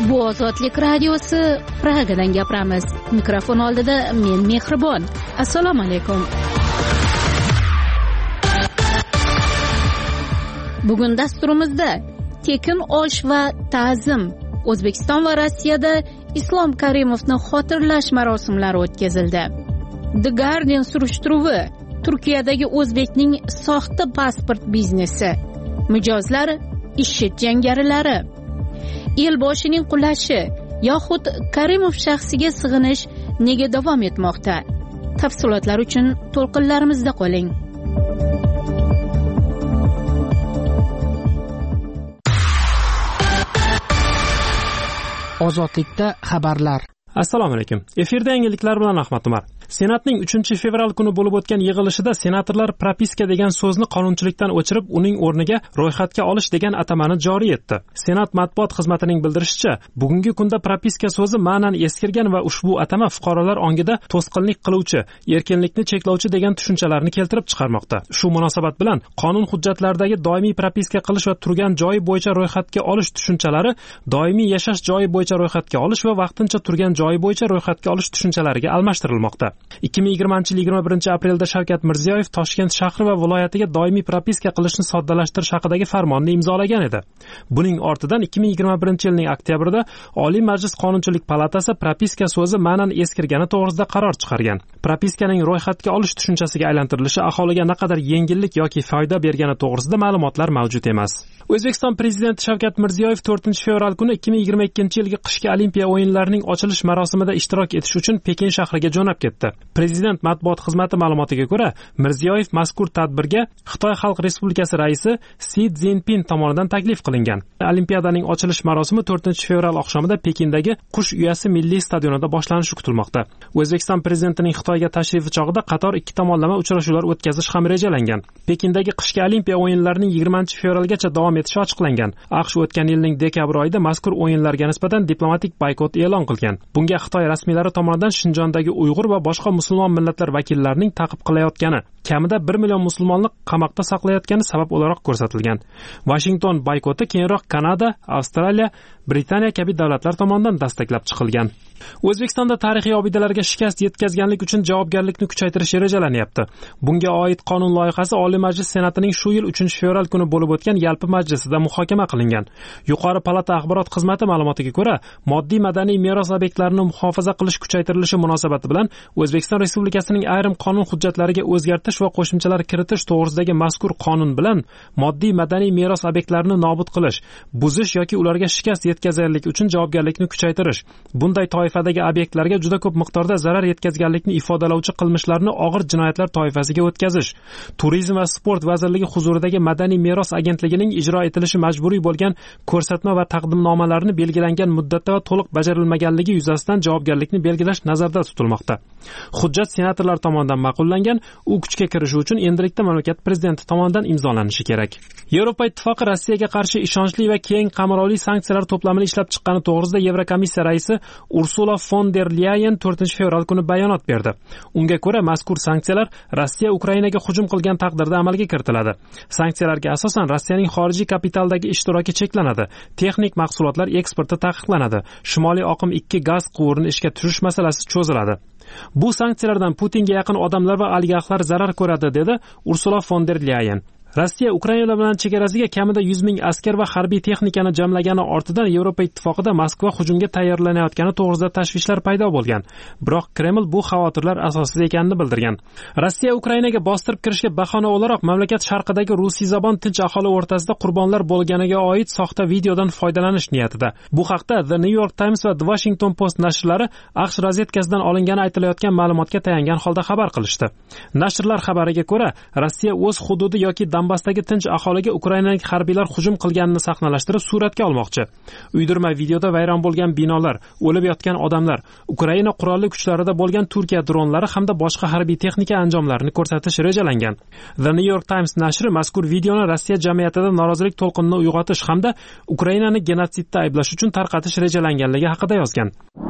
Bu Ozodlik radiosi Pragadan gapiramiz. Mikrofon oldida men Mehribon. Assalomu alaykum. Bugun dasturimizda tekin osh va ta'zim. O'zbekiston va Rossiyada Islom Karimovni xotirlash marosimlari o'tkazildi. The Guardian surishtiruvi: Turkiyadagi o'zbekning soxta pasport biznesi. Mijozlar IShID jangarilari. Elboshining qulashi yoxud Karimov shaxsiga sig'inish nega davom etmoqda? Tafsilotlar uchun to'lqinlarimizda qoling. Ozodlikda xabarlar. Assalomu alaykum. Efirda yangiliklar bilan Ahmad Umar. Senatning 3-fevral kuni bo'lib o'tgan yig'ilishida senatorlar propiska degan so'zni qonunchilikdan o'chirib, uning o'rniga ro'yxatga olish degan atamani joriy etdi. Senat matbuot xizmatining bildirishicha, bugungi kunda propiska so'zi ma'nan eskirgan va ushbu atama fuqarolar ongida to'sqinlik qiluvchi, erkinlikni cheklovchi degan tushunchalarni keltirib chiqarmoqda. Shu munosabat bilan qonun hujjatlaridagi doimiy propiska qilish va turgan joyi bo'yicha ro'yxatga olish tushunchalari doimiy yashash joyi bo'yicha ro'yxatga olish va vaqtincha turgan joyi bo'yicha ro'yxatga olish tushunchalariga almashtirilmoqda. 2020-21 aprelda Shavkat Mirziyoyev Toshkent shahri va viloyatiga doimiy propiska qilishni soddalashtirish haqidagi farmonni imzolagan edi. Buning ortidan 2021-yilning oktyabrida Oliy Majlis Qonunchilik palatasi propiska so'zi ma'nan eskirgani to'g'risida qaror chiqargan. Propiskaning ro'yxatga olish tushunchasiga aylantirilishi aholiga naqadar yengillik yoki foyda bergani to'g'risida ma'lumotlar mavjud emas. O'zbekiston prezidenti Shavkat Mirziyoyev 4-fevral kuni 2022-yilgi qishki Olimpiya o'yinlarining ochilish marosimida ishtirok etish uchun Pekin shahriga jo'nab ketdi. Prezident matbuot xizmati ma'lumotiga ko'ra, Mirziyoyev mazkur tadbirga Xitoy Xalq Respublikasi raisi Si Szinpin tomonidan taklif qilingan. Olimpiadaning ochilish marosimi 4-fevral oqshomida Pekindagi Qush uyasi milliy stadionida boshlanishi kutilmoqda. O'zbekiston prezidentining Xitoyga tashrifi chog'ida qator ikki tomonlama uchrashuvlar o'tkazish ham rejalangan. Pekindagi qishki Olimpiya o'yinlarining 20-fevralgacha davom etishi ochiqlangan. AQSh o'tgan yilning dekabr oyida mazkur o'yinlarga nisbatan diplomatik boykot e'lon qilgan. Bunga Xitoy rasmiylari tomonidan Shinjondagi Uyg'ur va boshqa musulmon millatlar vakillarining ta'qib qilayotgani, kamida 1 million musulmonni qamoqda saqlayotgani sabab o'laroq ko'rsatilgan. Washington boykoti keyinroq Kanada, Avstraliya, Britaniya kabi davlatlar tomonidan dastaklab chiqilgan. O'zbekistonda tarixiy obidalarga shikast yetkazganlik uchun javobgarlikni kuchaytirish rejalanyapti. Bunga oid qonun loyihasi Oliy Majlis Senatining shu yil 3-fevral kuni bo'lib o'tgan yalpi majlisida muhokama qilingan. Yuqori palata axborot xizmati ma'lumotiga ko'ra, moddiy madaniy meros obyektlarini muhofaza qilish kuchaytirilishi munosabati bilan O'zbekiston Respublikasining ayrim qonun hujjatlariga o'zgartirish va qo'shimchalar kiritish to'g'risidagi mazkur qonun bilan moddiy madaniy meros obyektlarini nobud qilish, buzish yoki ularga shikast yetkazganlik uchun javobgarlikni kuchaytirish, bunday toifadagi obyektlarga juda ko'p miqdorda zarar yetkazganlikni ifodalovchi qilmishlarni og'ir jinoyatlar toifasiga o'tkazish, Turizm va sport vazirligi huzuridagi Madaniy meros agentligining ijro etilishi majburiy bo'lgan ko'rsatma va taqdimnomalarni belgilangan muddatda va to'liq bajarilmaganligi yuzasidan javobgarlikni belgilash nazarda tutilmoqda. Hujjat senatorlar tomonidan ma'qullangan, u kuchga kirishi uchun endilikda mamlakat prezidenti tomonidan imzolanishi kerak. Yevropa Ittifoqi Rossiyaga qarshi ishonchli va keng qamrovli sanksiyalar to'plamini ishlab chiqqani to'g'risida Yevrokomissiya raisi Ursula von der Leyen 4-fevral kuni bayonot berdi. Unga ko'ra, mazkur sanksiyalar Rossiya Ukrainaga hujum qilgan taqdirda amalga kiritiladi. Sanksiyalarga asosan Rossiyaning xorijiy kapitaldagi ishtiroki cheklanadi, texnik mahsulotlar eksporti taqiqlanadi, Shimoliy oqim 2 gaz quvurini ishga tushirish masalasi cho'ziladi. Bu sanksiyalardan Putinga yaqin odamlar va oligarxlar zarar ko'radi, dedi Ursula von der Leyen. Rossiya Ukraina bilan chegarasiga kamida 100 ming askar va harbiy texnikani jamlagani ortidan Yevropa Ittifoqida Moskva hujumga tayyorlanayotgani to'g'risida tashvishlar paydo bo'lgan. Biroq Kreml bu xavotirlar asossiz ekanini bildirgan. Rossiya Ukrainaga bostirib kirishga bahona o'laroq mamlakat sharqidagi rusiyzabon tinch aholi o'rtasida qurbonlar bo'lganiga oid soxta videodan foydalanish niyatida. Bu haqda The New York Times va The Washington Post nashrlari AQSh razvedkasidan olingani aytilayotgan ma'lumotga tayangan holda xabar qilishdi. Nashrlar xabariga ko'ra, Rossiya o'z hududi yoki Donbassdagi tinch aholiga ukrainalik harbiylar hujum qilganini sahnalashtirib suratga olmoqchi. Uydirma videoda vayron bo'lgan binolar, o'lib yotgan odamlar, Ukraina qurolli kuchlarida bo'lgan Turkiya dronlari hamda boshqa harbiy texnika anjomlarini ko'rsatish rejalangan. The New York Times nashri mazkur videoni Rossiya jamiyatida norozilik to'lqinini uyg'otish hamda Ukrainani genotsidda ayblash uchun tarqatish rejalanganligi haqida yozgan.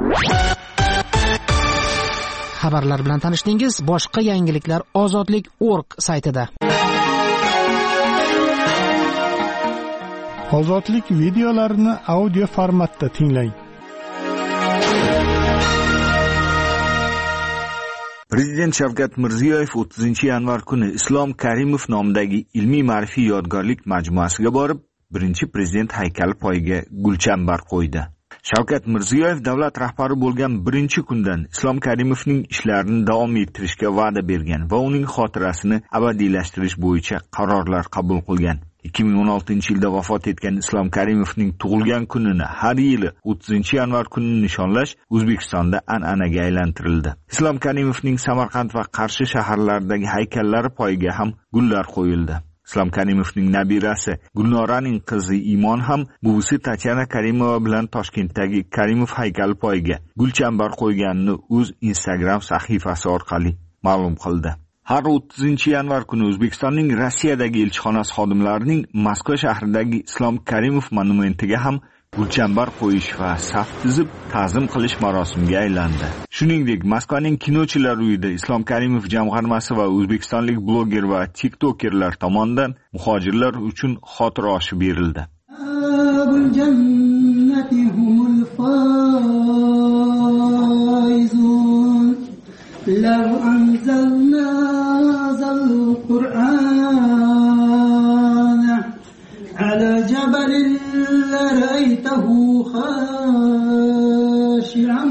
Xabarlar bilan tanishdingiz. Boshqa yangiliklar ozodlik.org saytida. Ozodlik videolarini audio formatda tinglang. Prezident Shavkat Mirziyoyev 30-yanvar kuni Islom Karimov nomidagi ilmiy-ma'rifiy yodgorlik majmuasiga borib, birinchi prezident haykali poyiga gulchambar qo'ydi. Shavkat Mirziyoyev davlat rahbari bo'lgan birinchi kundan Islom Karimovning ishlarini davom ettirishga va'da bergan va uning xotirasini abadiylashtirish bo'yicha qarorlar qabul qilgan. 2016-yilda vafot etgan Islom Karimovning tug'ilgan kunini har yili 30-yanvar kunini nishonlash O'zbekistonda an'anaga aylantirildi. Islom Karimovning Samarqand va Qarshi shaharlaridagi haykallari poyiga ham gullar qo'yildi. Islom Karimovning nabirasi Gulnoraning qizi Imon ham buvisi Tatyana Karimova bilan Toshkentdagi Karimov haykali poyiga gulchambar qo'yganini o'z Instagram sahifasi orqali ma'lum qildi. Har 30-yanvar kuni O'zbekistonning Rossiyadagi elchixonasi xodimlarining Moskva shahridagi Islom Karimov monumentiga ham gulchambar qo'yish va saf tizib ta'zim qilish marosimiga aylandi. Shuningdek, Moskvaning Kinochilar uyida Islom Karimov jamg'armasi va o'zbekistonlik bloger va tiktokerlar tomonidan muhojirlar uchun xotira oshi berildi. لو أنزلنا هذا القرآن على جبل لرأيته خاشعا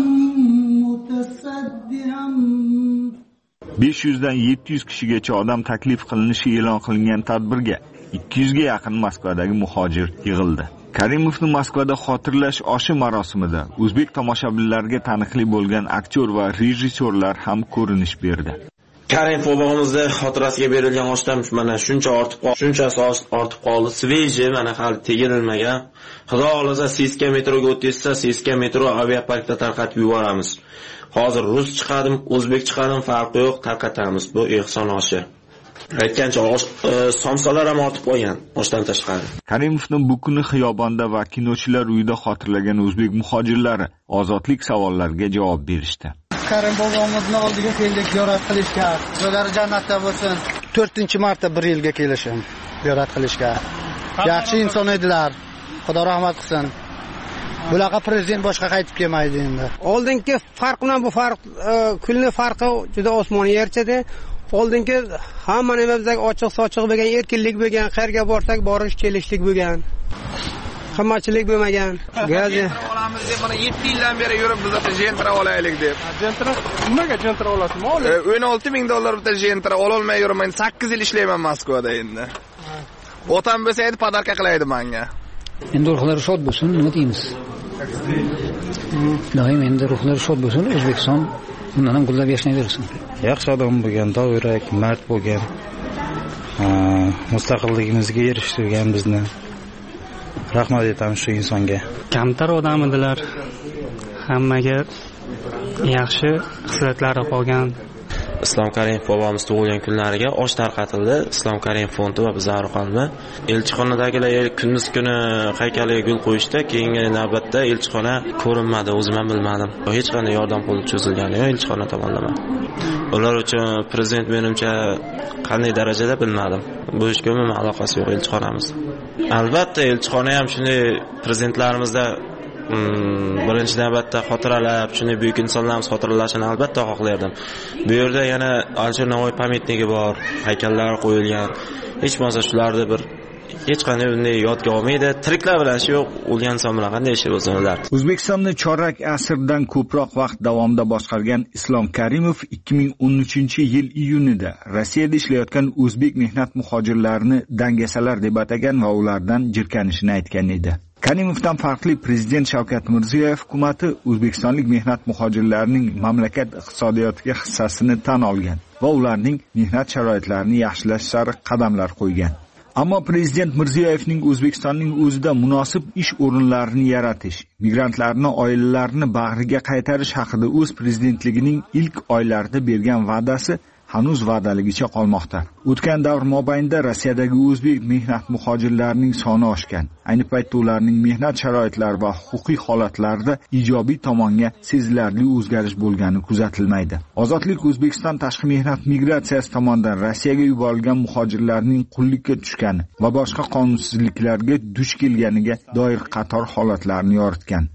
متصدعا 500 dan 700 kishigacha odam taklif qilinishi e'lon qilingan tadbirga 200 ga yaqin Moskvadagi muhojir yig'ildi. Karimovni Moskvada xotirlash oshi marosimida o'zbek tomoshabinlariga taniqli bo'lgan aktyor va rejissyorlar ham ko'rinish berdi. Karimov bobomizning xotirasiga berilgan oshdan mana shunchasi ortib qoldi. Sveji mana hali tegirilmagan. Xudo xolasa Siska metroga o'tsa, Siska metro aviaparkda tarqatib yuboramiz. Hozir rus chiqadim, o'zbek chiqadim, farqi yo'q, tarqatamiz. Bu ehson oshi. Aytgancha somsalar ham ortib qo'ygan oshdan tashqari. Karimovni bu kuni xiyobonda va Kinochilar uyida xotirlagan o'zbek muhojirlari ozodlik savollariga javob berishdi. Karim bobomizni oldiga keldik ziyorat qilishga. Joylari jannatda bo'lsin. 4-marta bir yilga kelishim ziyorat qilishga. Yaxshi inson edilar. Xudo rahmat qilsin. Bunaqa prezident boshqa qaytib kelmaydi endi. Oldingi farq bilan bu farq kunli farqi juda osmon yerchada. Oldingi hamma nimamizdagi ochiq-sochiq bo'lgan, erkinlik bo'lgan, qayerga borsak borish kelishlik bo'lgan. Qimmatchilik bo'lmagan. Gazi olamiz deb mana 7 yildan beri yurib biz jentra olaylik deb. Jentra nimaga jentra olasizmi? 16 ming dollar bitta jentra ololmay yuraman. 8 yil ishlayman Moskvada endi. Otam bo'lsa edi podarka qilaydi menga. Endi ruhlar shod bo'lsin, nima deymiz? Doim endi ruhlar shod bo'lsin, O'zbekiston bundan ham gullab yashayversin. Yaxshi odam bo'lgan, do'rak, mard bo'lgan. Mustaqilligimizga erishtirgan bizni. Rahmat aytamiz shu insonga. Kamtar odam edilar. Hammaga yaxshi xislatlari qolgan. Islom Karimov bobomiz tug'ilgan kunlariga osh tarqatildi. Islom Karimov fondi va bizlar orqali elchixonadagilar kunduz kuni haykaliga gul qo'yishdi. Keyingi navbatda elchixona ko'rinmadi, o'zim ham bilmadim. Hech qanday yordam qo'li cho'zilgani yo'q elchixona tomonidan. Ular uchun prezident menimcha qanday darajada bilmadim. Bu ishga umuman aloqasi yo'q elchixonamiz. Albatta elchixona ham shunday prezidentlarimizda birinchi navbatda xotiralab, shunday buyuk insonlarimiz xotiralashini albatta xohlardim. Bu yerda yana Alisher Navoiy pamyatnigi bor, haykallari qo'yilgan. Hech bo'lmasa shularni bir hech qanday bunday yodga olmaydi. Tiriklar bilan ish yo'q, o'lgan inson bilan qanday ish bo'lsin ular. O'zbekistonni chorak asrdan ko'proq vaqt davomida boshqargan Islom Karimov 2013-yil iyunida Rossiyada ishlayotgan o'zbek mehnat muhojirlarini dangasalar deb atagan va ulardan jirkanishini aytgan edi. Karimovdan farqli prezident Shavkat Mirziyoyev hukumatı o'zbekistonlik mehnat muhojirlarining mamlakat iqtisodiyotiga hissasini tan olgan va ularning mehnat sharoitlarini yaxshilash sari qadamlar qo'ygan. Ammo prezident Mirziyoyevning O'zbekistonning o'zida munosib ish o'rinlarini yaratish, migrantlarni oilalarini bag'riga qaytarish haqida o'z prezidentligining ilk oylarida bergan va'dasi hanuz va'daligicha qolmoqda. O'tgan davr mobaynida Rossiyadagi o'zbek mehnat muhojirlarining soni oshgan. Ayni paytda ularning mehnat sharoitlari va huquqiy holatlarida ijobiy tomonga sezilarli o'zgarish bo'lgani kuzatilmaydi. Ozodlik O'zbekiston tashqi mehnat migratsiyasi tomonidan Rossiyaga yuborilgan muhojirlarning qullikka tushgani va boshqa qonunsizliklarga duch kelganiga doir qator holatlarni yoritgan.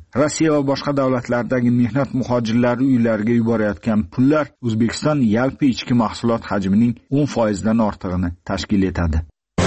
Rossiya va boshqa davlatlardagi mehnat muhojirlari uylariga yuborayotgan pullar O'zbekiston yalpi ichki mahsulot hajmining 10% dan ortig'ini tashkil etadi.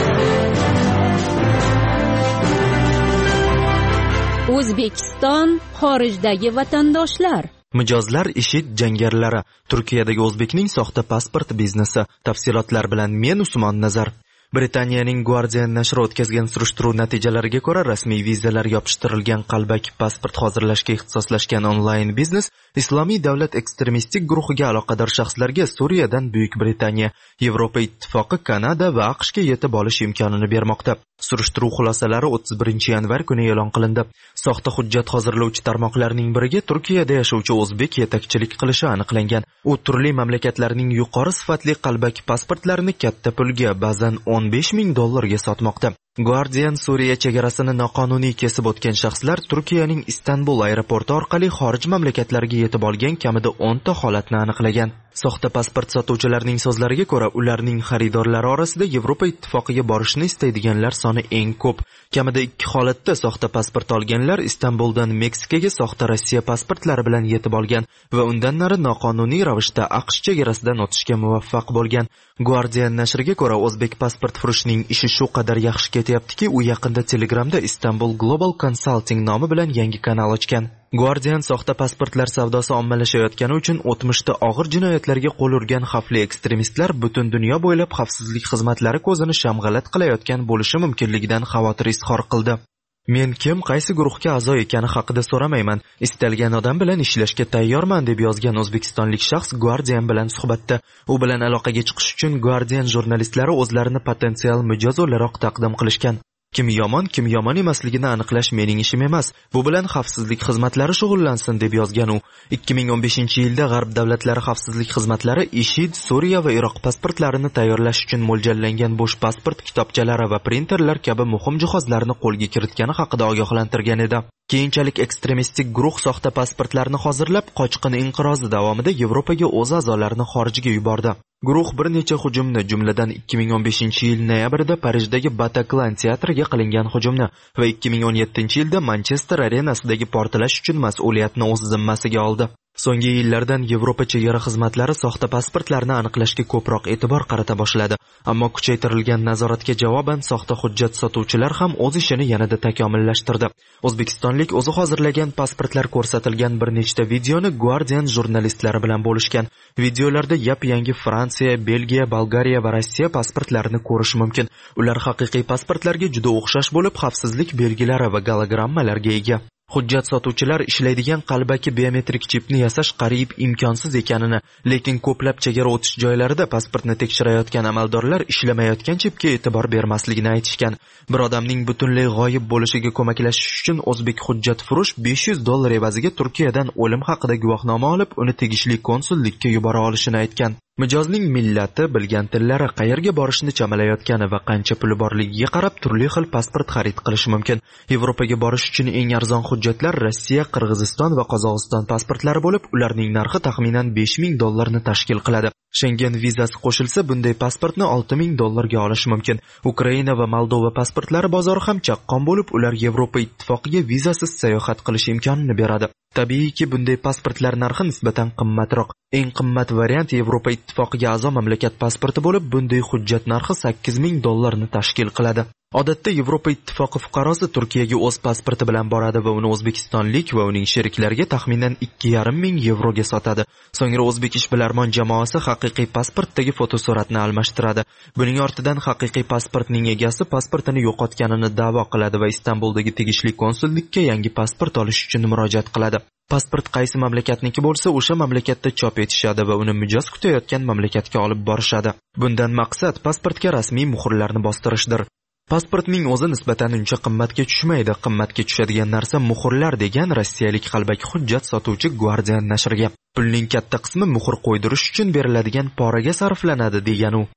O'zbekiston xorijdagi vatandoshlar. Mijozlar IShID jangarilar Turkiyadagi o'zbekning soxta pasport biznesi. Tafsilotlar bilan men Usmon Nazar. Britaniyaning Guardian nashri o'tkazgan surishtiruv natijalariga ko'ra, rasmiy vizalar yopishtirilgan qalbaki pasport hozirlashga ixtisoslashgan onlayn biznes Islomiy davlat ekstremistik guruhiga aloqador shaxslarga Suriyadan Buyuk Britaniya, Yevropa Ittifoqi, Kanada va AQShga yetib olish imkonini bermoqda. Surishtiruv xulosalari 31 yanvar kuni e'lon qilindi. Soxta hujjat hozirlovchi tarmoqlarning biriga Turkiyada yashovchi o'zbek yetakchilik qilishi aniqlangan. U turli mamlakatlarning yuqori sifatli qalbaki pasportlarini katta pulga, ba'zan $15,000 sotmoqda. Guardian Suriya chegarasini noqonuniy kesib o'tgan shaxslar Turkiyaning Istanbul aeroporti orqali xorij mamlakatlariga yetib olgan kamida 10 ta holatni aniqlagan. Soxta pasport sotuvchilarining so'zlariga ko'ra, ularning xaridorlari orasida Yevropa Ittifoqiga borishni istaydiganlar soni eng ko'p. Kamida 2 holatda soxta pasport olganlar Istanbuldan Meksikaga soxta Rossiya pasportlari bilan yetib olgan va undan nari noqonuniy ravishda AQSh chegarasidan o'tishga muvaffaq bo'lgan. Guardian nashriga ko'ra, o'zbek pasport furushning ishi shu qadar yaxshi ketyaptiki, u yaqinda Telegramda Istanbul Global Consulting nomi bilan yangi kanal ochgan. Guardian soxta pasportlar savdosi ommalashayotgani uchun o'tmishda og'ir jinoyatlarga qo'l urgan xavfli ekstremistlar butun dunyo bo'ylab xavfsizlik xizmatlari ko'zini shamg'alat qilayotgan bo'lishi mumkinligidan xavotir izhor qildi. Men kim, qaysi guruhga a'zo ekani haqida so'ramayman. Istalgan odam bilan ishlashga tayyorman, deb yozgan o'zbekistonlik shaxs Guardian bilan suhbatda. U bilan aloqaga chiqish uchun Guardian jurnalistlari o'zlarini potensial mijoz o'laroq taqdim qilishgan. Kim yomon emasligini aniqlash mening ishim emas. Bu bilan xavfsizlik xizmatlari shug'ullansin, deb yozgan u. 2015-yilda G'arb davlatlari xavfsizlik xizmatlari IShID, Suriya va Iroq pasportlarini tayyorlash uchun mo'ljallangan bo'sh pasport kitobchalari va printerlar kabi muhim jihozlarni qo'lga kiritgani haqida ogohlantirgan edi. Keyinchalik ekstremistik guruh soxta pasportlarni hozirlab, qochqin inqirozi davomida Yevropaga o'z a'zolarini xorijga yubordi. Guruh bir necha hujumni, jumladan 2015-yil noyabrida Parijdagi Bataclan teatriga qilingan hujumni va 2017-yilda Manchester arenasidagi portlash uchun mas'uliyatni o'z zimmasiga oldi. So'nggi yillardan Yevropa chegara xizmatlari soxta pasportlarni aniqlashga ko'proq e'tibor qarata boshladi. Ammo kuchaytirilgan nazoratga javoban soxta hujjat sotuvchilar ham o'z ishini yanada takomillashtirdi. O'zbekistonlik o'zi hozirlagan pasportlar ko'rsatilgan bir nechta videoni Guardian jurnalistlari bilan bo'lishgan. Videolarda yap-yangi Fransiya, Belgiya, Bolgariya va Rossiya pasportlarini ko'rish mumkin. Ular haqiqiy pasportlarga juda o'xshash bo'lib, xavfsizlik belgilari va gologrammalarga ega. Hujjat sotuvchilar ishlaydigan qalbaki biometrik chipni yasash qariyb imkonsiz ekanini, lekin ko'plab chegara o'tish joylarida pasportni tekshirayotgan amaldorlar ishlamayotgan chipga e'tibor bermasligini aytishgan. Bir odamning butunlay g'oyib bo'lishiga ko'maklashish uchun o'zbek hujjat furush $500 evaziga Turkiyadan o'lim haqida guvohnoma olib, uni tegishli konsullikka yubora olishini aytgan. Mijozning millati, bilgan tillari, qayerga borishni chamalayotgani va qancha puli borligiga qarab turli xil pasport xarid qilish mumkin. Yevropaga borish uchun eng arzon hujjatlar Rossiya, Qirg'iziston va Qozog'iston pasportlari bo'lib, ularning narxi taxminan $5,000 ni tashkil qiladi. Schengen vizasi qo'shilsa, bunday pasportni $6,000 ga olish mumkin. Ukraina va Moldova pasportlari bozori ham chaqqon bo'lib, ular Yevropa Ittifoqiga vizasiz sayohat qilish imkonini beradi. Tabiiyki, bunday pasportlar narxi nisbatan qimmatroq. Eng qimmat variant Yevropa Ittifoqiga a'zo mamlakat pasporti bo'lib, bunday hujjat narxi $8,000 ni tashkil qiladi. Odatda Yevropa Ittifoqi fuqarosi Turkiyaga o'z pasporti bilan boradi va uni o'zbekistonlik va uning sheriklariga taxminan $2,500 ga sotadi. So'ngra o'zbek ishbilarmon jamoasi haqiqiy pasportdagi fotosuratni almashtiradi. Buning ortidan haqiqiy pasportning egasi pasportini yo'qotganini da'vo qiladi va Istanbuldagi tegishli konsullikka yangi pasport olish uchun murojaat qiladi. Pasport qaysi mamlakatniki bo'lsa, o'sha mamlakatda chop etishadi va uni mijoz kutayotgan mamlakatga olib borishadi. Bundan maqsad pasportga rasmiy muhrlarni bostirishdir. Pasportning o'zi nisbatan uncha qimmatga tushmaydi. Qimmatga tushadigan narsa muhrlar, degan rossiyalik qalbaki hujjat sotuvchi Guardian nashriga. Pulning katta qismi muhr qo'ydirish uchun beriladigan poraga sarflanadi, degan u.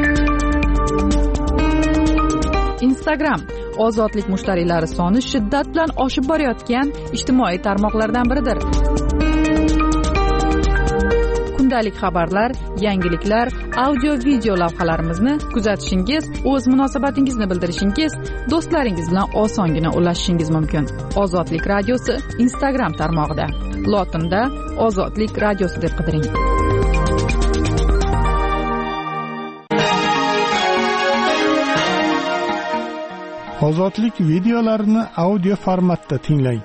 Instagram ozodlik mushtariylari soni shiddat bilan oshib borayotgan ijtimoiy tarmoqlardan biridir. kundalik xabarlar, yangiliklar, audio video lavhalarimizni kuzatishingiz, o'z munosabatingizni bildirishingiz, do'stlaringiz bilan osongina ulashishingiz mumkin. Ozodlik radiosi Instagram tarmog'ida lotinda Ozodlik radiosi deb qidiring. Ozodlik videolarini audio formatda tinglang.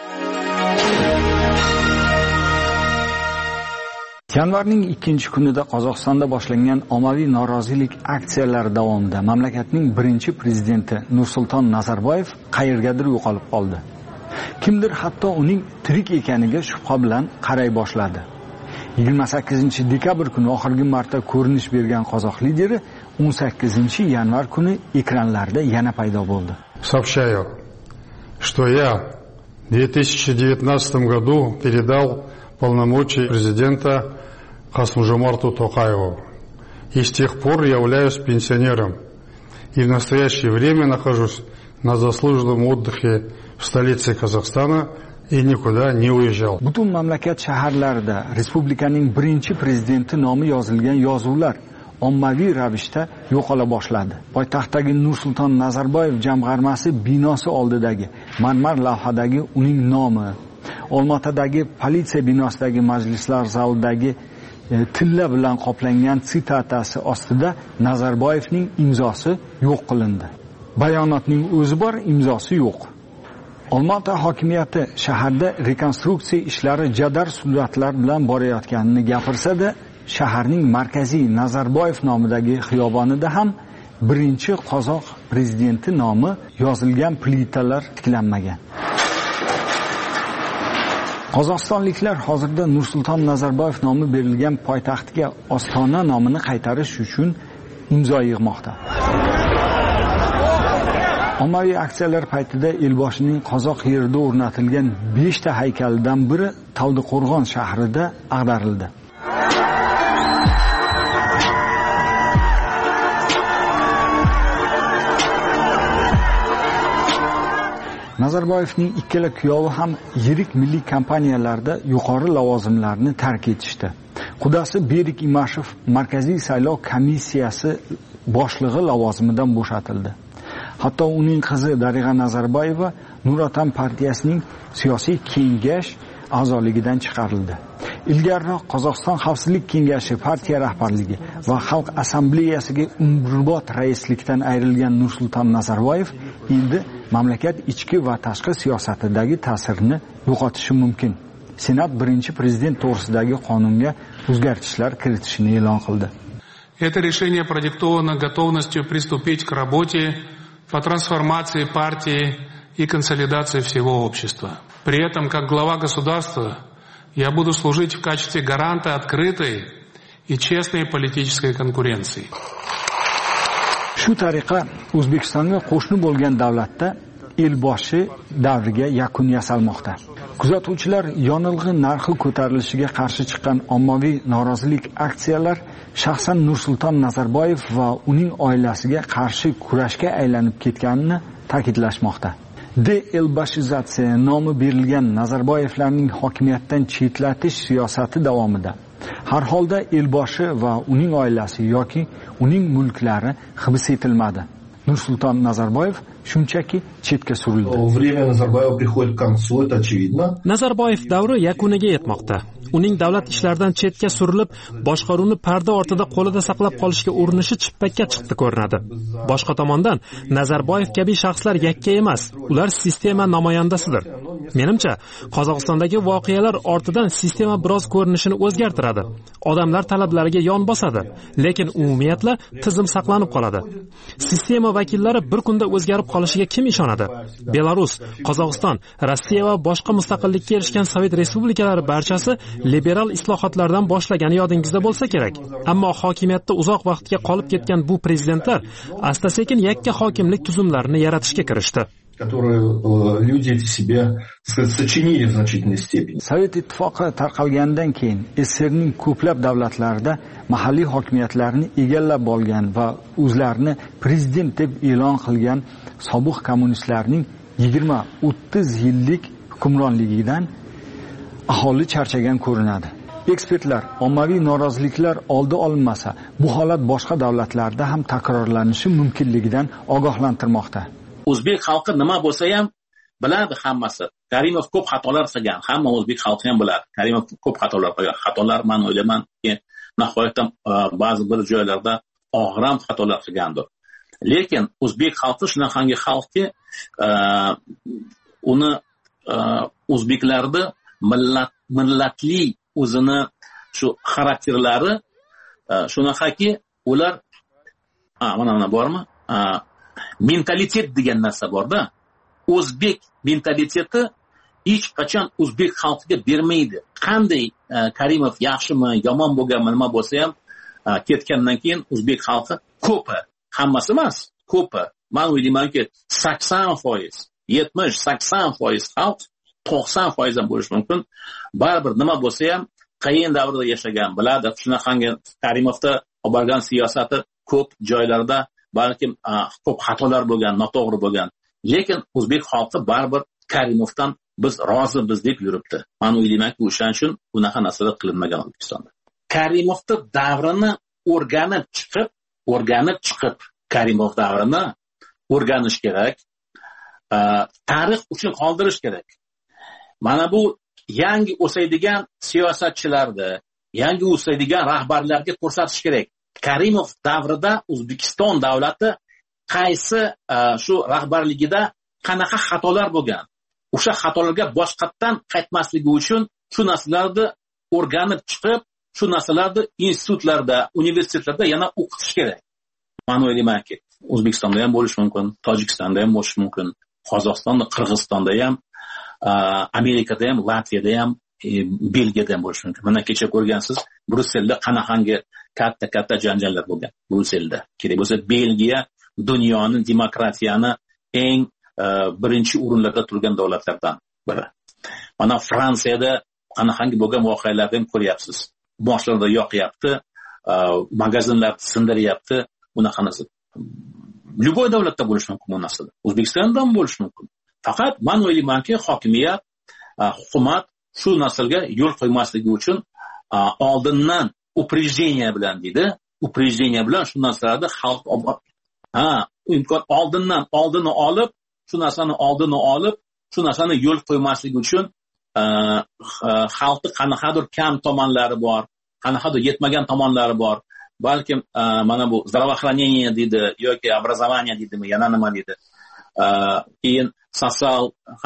Yanvarning 2-kunida Qozog'istonda boshlangan ommaviy norozilik aksiyalari davomida mamlakatning birinchi prezidenti Nursulton Nazarboyev qayergadir yo'qolib qoldi. Kimdir hatto uning tirik ekaniga shubha bilan qaray boshladi. 28-dekabr kuni oxirgi marta ko'rinish bergan qozoq lideri 18-yanvar kuni ekranlarda yana paydo bo'ldi. Сообщаю, что я в 2019 году передал полномочия президента Касым-Жомарту Токаеву. И с тех пор являюсь пенсионером. И в настоящее время нахожусь на заслуженном отдыхе в столице Казахстана и никуда не уезжал. Butun mamlakat shaharlarida respublikaning birinchi prezidenti nomi yozilgan yozuvlar ommaviy ravishda yo'qola boshladi. Poytaxtdagi Nursulton Nazarboyev jamg'armasi binosi oldidagi marmar lavhadagi uning nomi, Olmaotadagi politsiya binosidagi majlislar zalidagi tilla bilan qoplangan sitatasi ostida Nazarboyevning imzosi yo'q qilindi. Bayonotning o'zi bor, imzosi yo'q. Olmaota hokimiyati shaharda rekonstruksiya ishlari jadal sur'atlar bilan borayotganini gapirsa-da, shaharning markaziy Nazarboyev nomidagi xiyobonida ham birinchi qozoq prezidenti nomi yozilgan plitalar tiklanmagan. Qozog'istonliklar hozirda Nursulton Nazarboyev nomi berilgan poytaxtga Ostona nomini qaytarish uchun imzo yig'moqda. Ommaviy aksiyalar paytida elboshining qozoq yerida o'rnatilgan 5 ta haykalidan biri Tavdiqo'rg'on shahrida ag'darildi. Nazarboyevning ikkala kuyovi ham yirik milliy kompaniyalarda yuqori lavozimlarni tark etishdi. Qudasi Berik Imashev Markaziy saylov komissiyasi boshlig'i lavozimidan bo'shatildi. Hatto uning qizi Darig'a Nazarboyeva Nur Otan partiyasining siyosiy kengash a'zoligidan chiqarildi. Ilgariroq Qozog'iston Xavfsizlik kengashi partiya rahbarligi va Xalq assambleyasiga umrbod raislikdan ayrilgan Nursulton Nazarboyev endi mamlakat ichki va tashqi siyosatidagi ta'sirini yo'qotishi mumkin. Senat birinchi prezident to'g'risidagi qonunga o'zgartishlar kiritishini e'lon qildi. Это решение продиктовано готовностью приступить к работе по трансформации партии и консолидации всего общества. При этом, как глава государства, я буду служить в качестве гаранта открытой и честной политической конкуренции. Shu tariqa O'zbekistonga qo'shni bo'lgan davlatda elboshi davriga yakun yasalmoqda. Kuzatuvchilar yonilg'i narxi ko'tarilishiga qarshi chiqqan ommaviy norozilik aksiyalar shaxsan Nursulton Nazarboyev va uning oilasiga qarshi kurashga aylanib ketganini ta'kidlashmoqda. De-elbashizatsiya nomi berilgan Nazarboyevlarning hokimiyatdan chetlatish siyosati davomida har holda elboshi va uning oilasi yoki uning mulklari hibs etilmadi. Nursulton Nazarboyev shunchaki chetga surildi. Время Назарбаева приходит к концу, это очевидно. Nazarboyev davri yakuniga yetmoqda. Uning davlat ishlaridan chetga surilib, boshqaruvni parda ortida qo'lida saqlab qolishga urinishi chippakka chiqdi ko'rinadi. Boshqa tomondan Nazarboyev kabi shaxslar yakka emas, ular sistema namoyandasidir. Menimcha, Qozog'istondagi voqealar ortidan sistema biroz ko'rinishini o'zgartiradi. Odamlar talablariga yon bosadi, lekin umumiyatla tizim saqlanib qoladi. Sistema vakillari bir kunda o'zgarib qolishiga kim ishonadi? Belarus, Qozog'iston, Rossiya va boshqa mustaqillikka erishgan Sovet respublikalari barchasi liberal islohotlardan boshlagani yodingizda bo'lsa kerak. Ammo hokimiyatda uzoq vaqtga qolib ketgan bu prezidentlar asta-sekin yakka hokimlik tuzumlarini yaratishga kirishdi. Которые люди себе, так сказать, сочинили в значительной степени. Sovet ittifoqi tarqalgandan keyin SSRning ko'plab davlatlarida mahalliy hokimiyatlarni egallab olgan va o'zlarini prezident deb e'lon qilgan sobiq kommunistlarning 20-30 yillik hukmronligidan aholi charchagan ko'rinadi. Ekspertlar, ommaviy noroziliklar oldi olinmasa, bu holat boshqa davlatlarda ham takrorlanishi mumkinligidan ogohlantirmoqda. O'zbek xalqi nima bo'lsa ham biladi hammasi. Karimov ko'p xatolar qilgan, hamma o'zbek xalqi ham biladi. Karimov ko'p xatolar qilgan. Xatolar men o'ylaymanki, nihoyatda ba'zi bir joylarda og'ir ham xatolar qilgandir. Lekin o'zbek xalqi shunaqangi xalqki, uni o'zbeklarni millatli o'zini shu xarakterlari shunaqaki, ular mana bormi? Mentalitet degan narsa borda. O'zbek mentaliteti hech qachon o'zbek xalqiga bermaydi. Qanday Karimov yaxshimi, yomon bo'lganmi, nima bo'lsa ham ketgandan keyin o'zbek xalqi ko'pi, hammasi emas, ko'pi. Men o'ylaymanki 80%, 70-80% xalq 90% ham bo'lishi mumkin. Baribir nima bo'lsa ham qiyin davrda yashagan, biladi. Shunaqangi Karimovda olib borgan siyosati ko'p joylarda balkim ko'p xatolar bo'lgan, noto'g'ri bo'lgan. Lekin o'zbek xalqi baribir Karimovdan biz rozimiz deb yuribdi. Men o'ylaymanki, o'shaning uchun bunaqa narsalar qilinmagan O'zbekistonda. Karimovda davrini o'rganib chiqib Karimov davrini o'rganish kerak. Tarix uchun qoldirish kerak. Mana bu yangi o'saydigan siyosatchilarni, yangi o'saydigan rahbarlarga ko'rsatish kerak. Karimov davrida O'zbekiston davlati qaysi shu rahbarligida qanaqa xatolar bo'lgan. O'sha xatolarga boshqatdan qaytmasligi uchun shu narsalarni o'rganib chiqib, shu narsalarni institutlarda, universitetlarda yana o'qitish kerak. Men o'ylaymanki, O'zbekistonda ham bo'lishi mumkin, Tojikistonda ham bo'lishi mumkin, Qozog'istonda, Qirg'izistonda ham, Amerikada ham, Latviyada ham, Belgiyada ham bo'lishi mumkin. Mana kecha ko'rgansiz, Brusselda qanaqangi katta janjallar bo'lgan. Brusselda. Kerak bo'lsa, Belgiya dunyoning demokratiyani eng birinchi o'rinlarda turgan davlatlardan biri. Mana Fransiyada qanaqangi bo'lgan voqealarni ham ko'ryapsiz. Boshlarda yoqyapti, magazinlarni sindiryapti, bunaqa narsa. Любой davlatda bo'lishi mumkin bu narsa. O'zbekistonda ham bo'lishi mumkin. Faqat men o'ylaymanki, hokimiyat, hukumat shu narsaga yo'l qo'ymasligi uchun oldindan upреждение bilan deydi, upреждение bilan shu narsalarni xalq imkon oldini olib, shu narsani yo'l qo'ymasligi uchun xalqning qanaqadir kam tomonlari bor, qanaqadir yetmagan tomonlari bor. Balkim mana bu здравоохранение deydi yoki образование deydimi, yana nima deydi. Keyin sotsial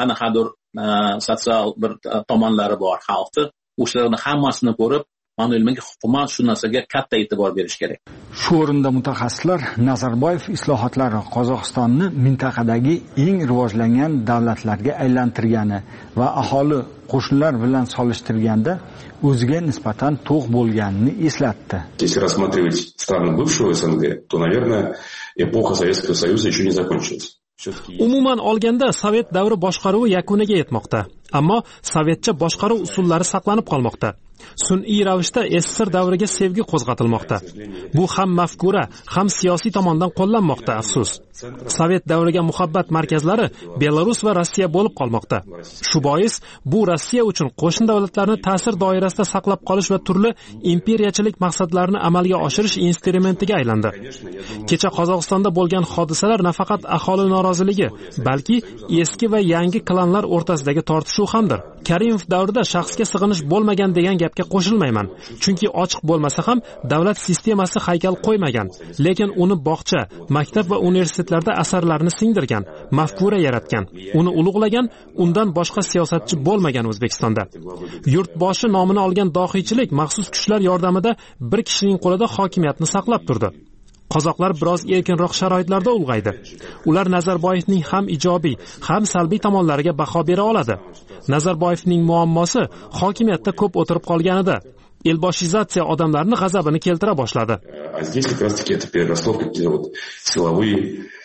bir tomonlari bor xalqning. O'shalarni hammasini ko'rib, men o'ylaymanki, hukumat shu narsaga katta e'tibor berish kerak. Shu o'rinda mutaxassislar Nazarboyev islohotlari Qozog'istonni mintaqadagi eng rivojlangan davlatlarga aylantirgani va aholi qo'shnilar bilan solishtirganda o'ziga nisbatan to'q bo'lganini eslatdi. Если рассматривать страны бывшего СНГ, то, наверное, эпоха Советского Союза еще не закончилась. Umuman olganda Sovet davri boshqaruvi yakuniga yetmoqda, ammo sovetcha boshqaruv usullari saqlanib qolmoqda. Sun'iy ravishda SSR davriga sevgi qo'zg'atilmoqda. Bu ham mafkura, ham siyosiy tomondan qo'llanmoqda, afsus. Sovet davriga muhabbat markazlari Belarus va Rossiya bo'lib qolmoqda. Shu bois bu Rossiya uchun qo'shni davlatlarni ta'sir doirasida saqlab qolish va turli imperiyachilik maqsadlarini amalga oshirish instrumentiga aylandi. Kecha Qozog'istonda bo'lgan hodisalar nafaqat aholi noroziligi, balki eski va yangi klanlar o'rtasidagi tortishuv hamdir. Karimov davrida shaxsga sig'inish bo'lmagan degan gapga qo'shilmayman, chunki ochiq bo'lmasa ham davlat sistemasi haykal qo'ymagan, lekin uni bog'cha, maktab va universitetlarda asarlarini singdirgan, mafkura yaratgan, uni ulug'lagan, undan boshqa siyosatchi bo'lmagan O'zbekistonda. Yurtboshi nomini olgan dohiychilik maxsus kuchlar yordamida bir kishining qo'lida hokimiyatni saqlab turdi. Qozoqlar biroz erkinroq sharoitlarda ulg'aydi. Ular Nazarboyevning ham ijobiy, ham salbiy tomonlariga baho bera oladi. Nazarboyevning muammosi hokimiyatda ko'p o'tirib qolganida. Elboshizatsiya odamlarning g'azabini keltira boshladi. Здесь как раз таки это переросло в какие-то вот силовые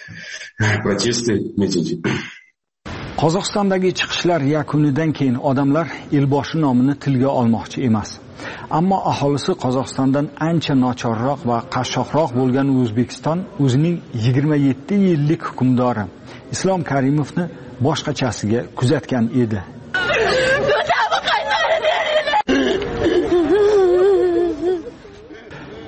протесты, митинги. Qozog'istondagi chiqishlar yakunidan keyin odamlar elboshi nomini tilga olmoqchi emas. Ammo aholisi Qozog'istondan ancha nochorroq va qashshoqroq bo'lgan O'zbekiston o'zining 27 yillik hukmdori Islom Karimovni boshqachasiga kuzatgan edi.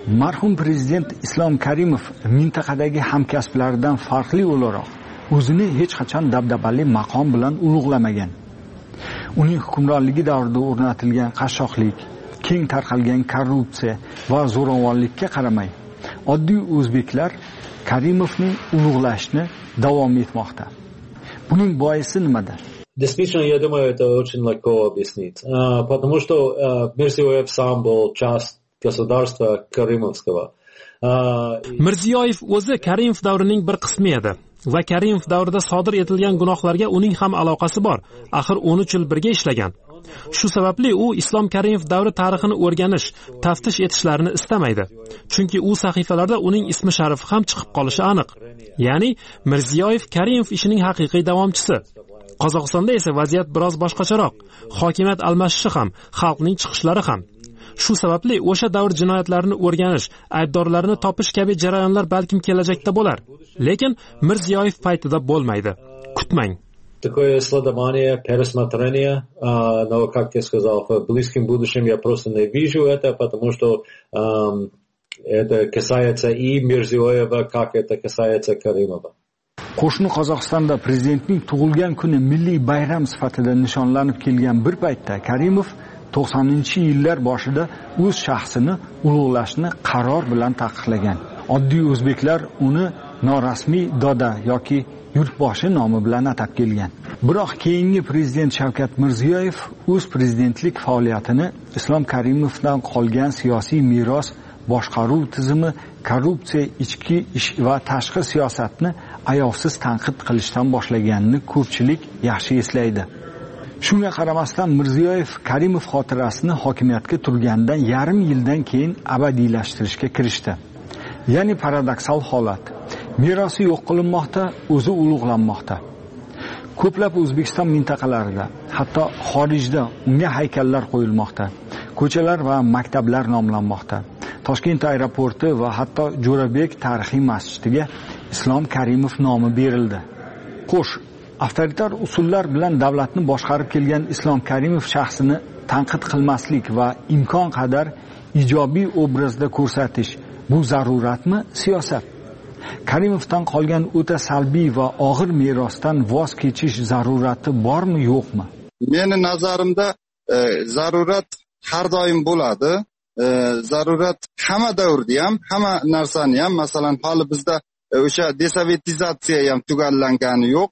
Marhum prezident Islom Karimov mintaqadagi hamkasblaridan farqli o'laroq o'zini hech qachon dabdabali maqom bilan ulug'lamagan. Uning hukmronligi davrida o'rnatilgan qashshoqlik, keng tarqalgan korrupsiya va zo'ravonlikka qaramay, oddiy o'zbeklar Karimovni ulug'lashni davom etmoqda. Buning boisi nimada? Действительно, я думаю, это очень легко объяснить. Потому что Мирзиёев сам был часть государства Каримовского. Mirziyoyev o'zi Karimov davrining bir qismi edi va Karimov davrida sodir etilgan gunohlarga uning ham aloqasi bor. Axir 13 yil birga ishlagan. Shu sababli u Islom Karimov davri tarixini o'rganish, taftish etishlarini istamaydi. Chunki u sahifalarda uning ismi sharifi ham chiqib qolishi aniq. Ya'ni Mirziyoyev Karimov ishining haqiqiy davomchisi. Qozog'istonda esa vaziyat biroz boshqacharoq. Hokimiyat almashishi ham, xalqning chiqishlari ham. Shu sababli o'sha davr jinoyatlarini o'rganish, aybdorlarni topish kabi jarayonlar balkim kelajakda bo'lar. Lekin Mirziyoyev paytida bo'lmaydi. Kutmang. Такое исследование, пересмотрение, но, как я сказал, в близком будущем я просто не вижу это, потому что это касается и Мирзиёева, как это касается Каримова. Qo'shni Qozog'istonda prezidentning tug'ilgan kuni milliy bayram sifatida nishonlanib kelgan bir paytda Karimov 90-yillar boshida o'z shaxsini ulug'lashni qaror bilan taqiqlagan. Oddiy o'zbeklar uni norasmiy doda yoki yurtboshi nomi bilan atab kelgan. Biroq keyingi prezident Shavkat Mirziyoyev o'z prezidentlik faoliyatini Islom Karimovdan qolgan siyosiy meros, boshqaruv tizimi, korrupsiya, ichki ish va tashqi siyosatni ayovsiz tanqid qilishdan boshlaganini ko'pchilik yaxshi eslaydi. Shunga qaramasdan Mirziyoyev Karimov xotirasini hokimiyatga turganidan yarim yildan keyin abadiylashtirishga kirishdi. Ya'ni paradoksal holat. Merosi yo'q qilinmoqda, o'zi ulug'lanmoqda. Ko'plab O'zbekiston mintaqalarida, hatto xorijda unga haykallar qo'yilmoqda. Ko'chalar va maktablar nomlanmoqda. Toshkent aeroporti va hatto Jo'rabek tarixiy masjidiga Islom Karimov nomi berildi. Xo'sh, avtoritar usullar bilan davlatni boshqarib kelgan Islom Karimov shaxsini tanqid qilmaslik va imkon qadar ijobiy obrazda ko'rsatish bu zaruratmi, siyosat? Karimovdan qolgan o'ta salbiy va og'ir merosdan voz kechish zarurati bormi, yo'qmi? Meni nazarimda zarurat har doim bo'ladi. Zarurat hamma davrda ham, hamma narsani ham, masalan, hali bizda o'sha desovetizatsiya ham tugallangani yo'q.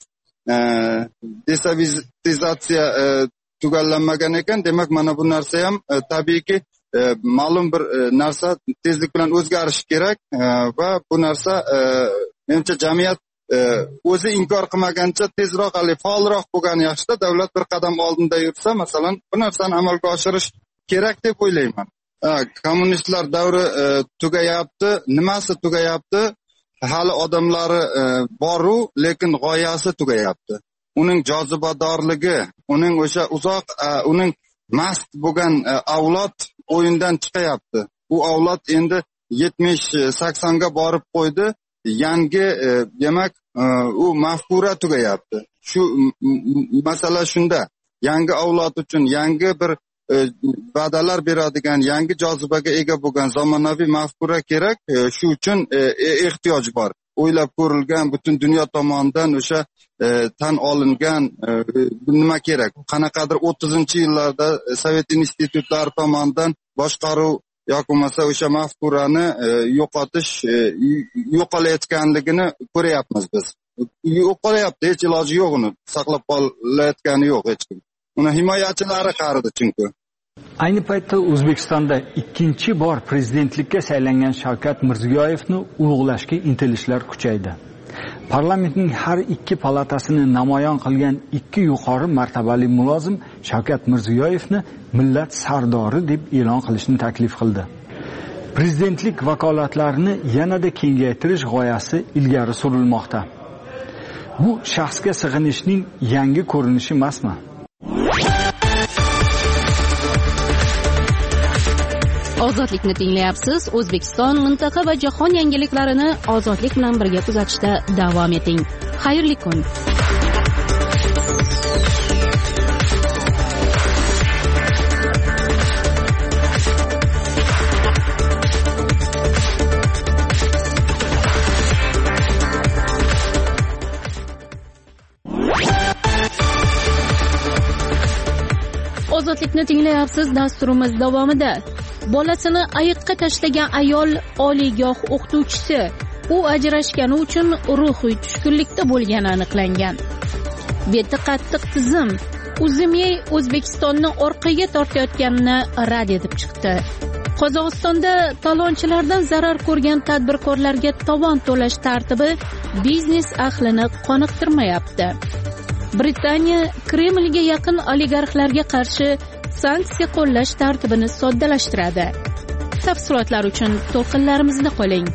Desovetizatsiya tugallanmagan ekan, demak mana bu narsa ham tabiiyki ma'lum bir narsa tezlik bilan o'zgarishi kerak va bu narsa menimcha jamiyat o'zi inkor qilmagancha tezroq, faolroq bo'lgani yaxshida, davlat bir qadam oldinda yursa, masalan, bu narsani amalga oshirish kerak deb o'ylayman. Kommunistlar davri tugayapti, nimasi tugayapti? Hali odamlari boru, lekin g'oyasi tugayapti. Uning jozibadorligi, uning o'sha uzoq, uning mast bo'lgan avlod o'yindan chiqayapti. Bu avlod endi 70-80 ga borib qo'ydi. Yangi demak u mafkura tugayapti. Shu masala shunda. Yangi avlod uchun yangi bir va'dalar beradigan, yangi jozibaga ega bo'lgan zamonaviy mafkura kerak. Shu uchun ehtiyoj bor. O'ylab ko'rilgan, butun dunyo tomonidan o'sha tan olingan nima kerak? Qanaqadir 30-yillarda Sovet institutlari tomonidan boshqaruv yoki bo'lmasa o'sha mafkurani yo'qotish, yo'qolayotganligini ko'ryapmiz biz. Yo'qolayapti, hech iloji yo'q, uni saqlab qolayotgani yo'q hech kim. Uni himoyachilari qaridi chunki. Ayni paytda O'zbekistonda ikkinchi bor prezidentlikka saylangan Shavkat Mirziyoyevni ulug'lashga intilishlar kuchaydi. Parlamentning har ikki palatasini namoyon qilgan ikki yuqori martabali mulozim Shavkat Mirziyoyevni millat sardori deb e'lon qilishni taklif qildi. Prezidentlik vakolatlarini yanada kengaytirish g'oyasi ilgari surilmoqda. Bu shaxsga sig'inishning yangi ko'rinishi emasmi? Ozodlikni tinglayapsiz. O'zbekiston, mintaqa va jahon yangiliklarini ozodlik bilan birga kuzatishda davom eting. Xayrli kun. ozodlikni tinglayapsiz. Dasturimiz davomida bolasini ayiqqa tashlagan ayol oliygoh o'qituvchisi. U ajrashgani uchun ruhiy tushkunlikda bo'lgani aniqlangan. Beti qattiq tizim Uzimyey O'zbekistonni orqaga tortayotganini rad etib chiqdi. Qozog'istonda talonchilardan zarar ko'rgan tadbirkorlarga tovon to'lash tartibi biznes ahlini qoniqtirmayapti. Britaniya Kremlga yaqin oligarxlarga qarshi sanksiya qo'llash tartibini soddalashtiradi. Tafsilotlar uchun to'lqinlarimizda qoling.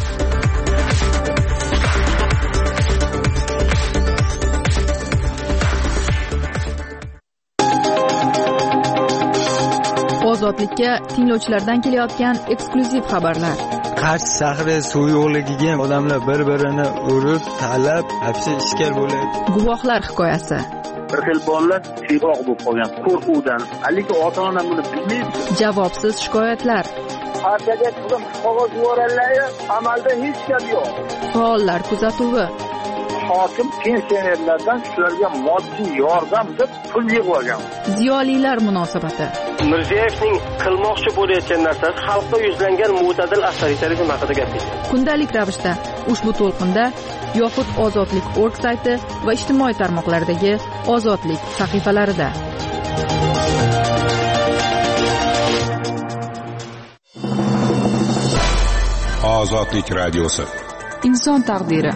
Ozodlikka tinglovchilardan kelayotgan eksklyuziv xabarlar. Qarshi shahri suv yo'qligiga odamlar bir-birini urib, talab, hapsi ishkal bo'ladi. Guvohlar hikoyasi. Bir xil bolalar tiyroq bo'lib qolgan qo'rquvdan, haligi ota-ona buni bilmaydi. Javobsiz shikoyatlar. Partiyaga pulum qog'oz yuborganlar, amalda hech gap yo'q. Faollar kuzatuvi. Hokim pensionerlardan shularga moddiy yordam deb pul yig'ib olgan. Ziyolilar munosabati. Mirziyoyevning qilmoqchi bo'layotgan narsasi xalqqa yuzlangan mo'tadil avtoritarizm haqida gapirdi. Kundalik ravishda ushbu to'lqinda yoxud ozodlik.org sayti va ijtimoiy tarmoqlardagi ozodlik sahifalarida. Ozodlik radiosi. Inson taqdiri.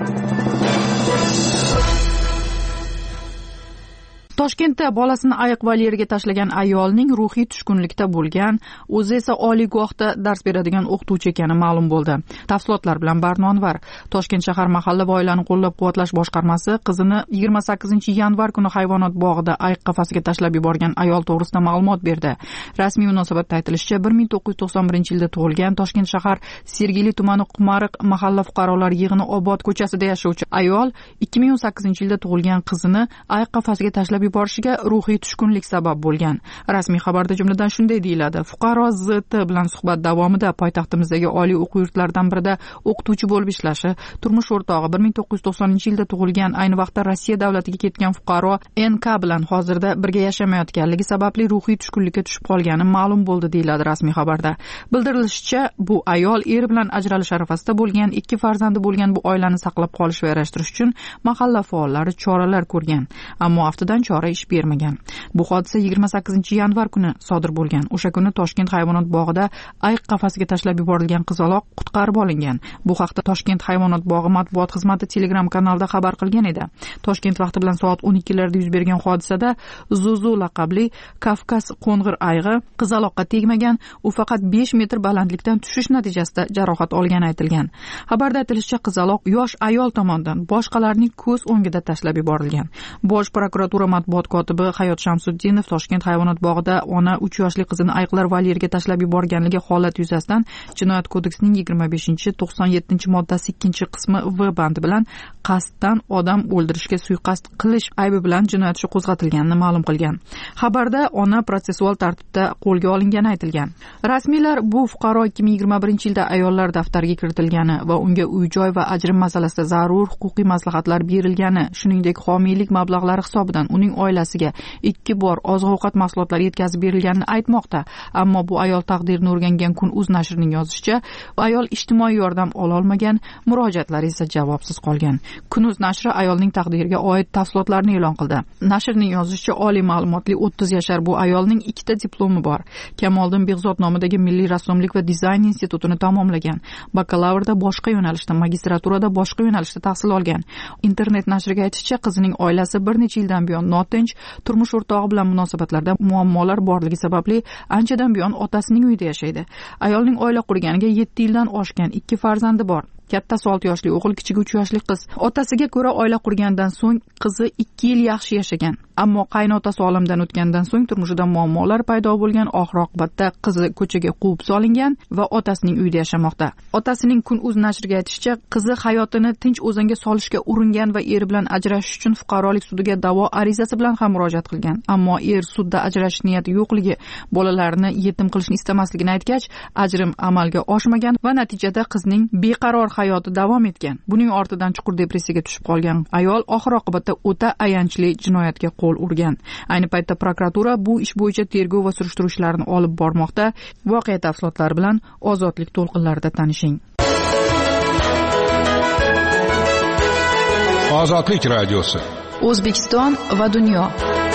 Toshkentda bolasini ayiq volyeriga tashlagan ayolning ruhiy tushkunlikda bo'lgan, o'zi esa oliygohda dars beradigan o'qituvchi ekani ma'lum bo'ldi. Tafsilotlar bilan Barno Anvar. Toshkent shahar mahalla va oilani qo'llab-quvvatlash boshqarmasi qizini 28-yanvar kuni hayvonot bog'ida ayiq qafasiga tashlab yuborgan ayol to'g'risida ma'lumot berdi. Rasmiy munosabatda aytilishicha, 1991-yilda tug'ilgan Toshkent shahar Sergeli tumani Qumariq mahalla fuqarolar yig'ini Obod ko'chasida yashovchi ayol 2018-yilda tug'ilgan qizini ayiq qafasiga tashlab yuborishiga ruhiy tushkunlik sabab bo'lgan. Rasmiy xabarda jumladan shunday deyiladi: fuqaro ZT bilan suhbat davomida poytaxtimizdagi oliy o'quv yurtlaridan birida o'qituvchi bo'lib ishlashi, turmush o'rtog'i 1990-yilda tug'ilgan, ayni vaqtda Rossiya davlatiga ketgan fuqaro NK bilan hozirda birga yashamayotganligi sababli ruhiy tushkunlikka tushib qolgani ma'lum bo'ldi, deyiladi rasmiy xabarda. Bildirilishicha, bu ayol eri bilan ajralish arafasida bo'lgan, 2 farzandi bo'lgan bu oilani saqlab qolish va yarashtirish uchun mahalla faollari choralar ko'rgan, ammo aftidan chora ish bermagan. Bu hodisa 28-yanvar kuni sodir bo'lgan. O'sha kuni Toshkent hayvonot bog'ida ayiq qafasiga tashlab yuborilgan qizaloq qutqarib olingan. Bu haqda Toshkent hayvonot bog'i matbuot xizmati Telegram kanalida xabar qilgan edi. Toshkent vaqti bilan soat 12larda yuz bergan hodisada Zuzu laqabli Kavkaz qo'ng'ir ayg'i qizaloqqa tegmagan, u faqat 5 metr balandlikdan tushish natijasida jarohat olgani aytilgan. Xabarda aytilishicha, qizaloq yosh ayol tomonidan boshqalarning ko'z o'ngida tashlab yuborilgan. Bosh prokuratura matbuot kotibi Hayot Shamsuddinov Toshkent hayvonot bog'ida ona 3 yoshli qizini ayiqlar volyeriga tashlab yuborganligi holat yuzasidan Jinoyat kodeksining 25-97-moddasi 2-qismi V bandi bilan qasddan odam o'ldirishga suiqasd qilish aybi bilan jinoyat ishi qo'zg'atilganini ma'lum qilgan. Xabarda ona protsessual tartibda qo'lga olingani aytilgan. Rasmiylar bu fuqaro 2021-yilda ayollar daftariga kiritilgani va unga uy-joy va ajrim masalasida zarur huquqiy maslahatlar berilgani, shuningdek homiylik mablag'lari hisobidan uning oilasiga 2 bor oziq-ovqat mahsulotlari yetkazib berilganini aytmoqda. Ammo bu ayol taqdirini o'rgangan Kun.uz nashrining yozishicha, ayol ijtimoiy yordam ola olmagan, murojaatlari esa javobsiz qolgan. Kun.uz nashri ayolning taqdiriga oid tafsilotlarni e'lon qildi. Nashrning yozishicha, oliy ma'lumotli 30 yashar bu ayolning 2 ta diplomi bor. Kamoliddin Beg'zod nomidagi Milliy rassomlik va dizayn institutini tamomlagan. Bakalavrda boshqa yo'nalishda, magistraturada boshqa yo'nalishda tahsil olgan. Internet nashriga aytishicha, qizining oilasi bir necha yildan buyon notinch, turmush o'rtog'i bilan munosabatlarda muammolar borligi sababli anchadan buyon otasining uyida yashaydi. Ayolning oila qurganiga 7 yildan oshgan, 2 farzandi bor. Kattasi 6 yoshli o'g'il, kichigi 3 yoshli qiz. Otasiga ko'ra oila qurgandan so'ng qizi 2 yil yaxshi yashagan. Ammo qaynotasi olamdan o'tgandan so'ng turmushida muammolar paydo bo'lgan, oxir-oqibatda qizi ko'chaga quvib solingan va otasining uyida yashamoqda. Otasining Kun.uz nashriga aytishicha, qizi hayotini tinch o'zanga solishga uringan va eri bilan ajrashish uchun fuqarolik sudiga da'vo arizasi bilan ham murojaat qilgan. Ammo er sudda ajrashish niyati yo'qligi, bolalarini yetim qilishni istamasligini aytgach, ajrim amalga oshmagan va natijada qizning beqaror hayoti davom etgan. Buning ortidan chuqur depressiyaga tushib qolgan ayol oxir oqibatda o'ta ayanchli jinoyatga qo'l urgan. Ayni paytda prokuratura bu ish bo'yicha tergov va surishtiruv ishlarini olib bormoqda. Voqea tafsilotlari bilan Ozodlik to'lqinlarida tanishing. Ozodlik radiosi. O'zbekiston va dunyo.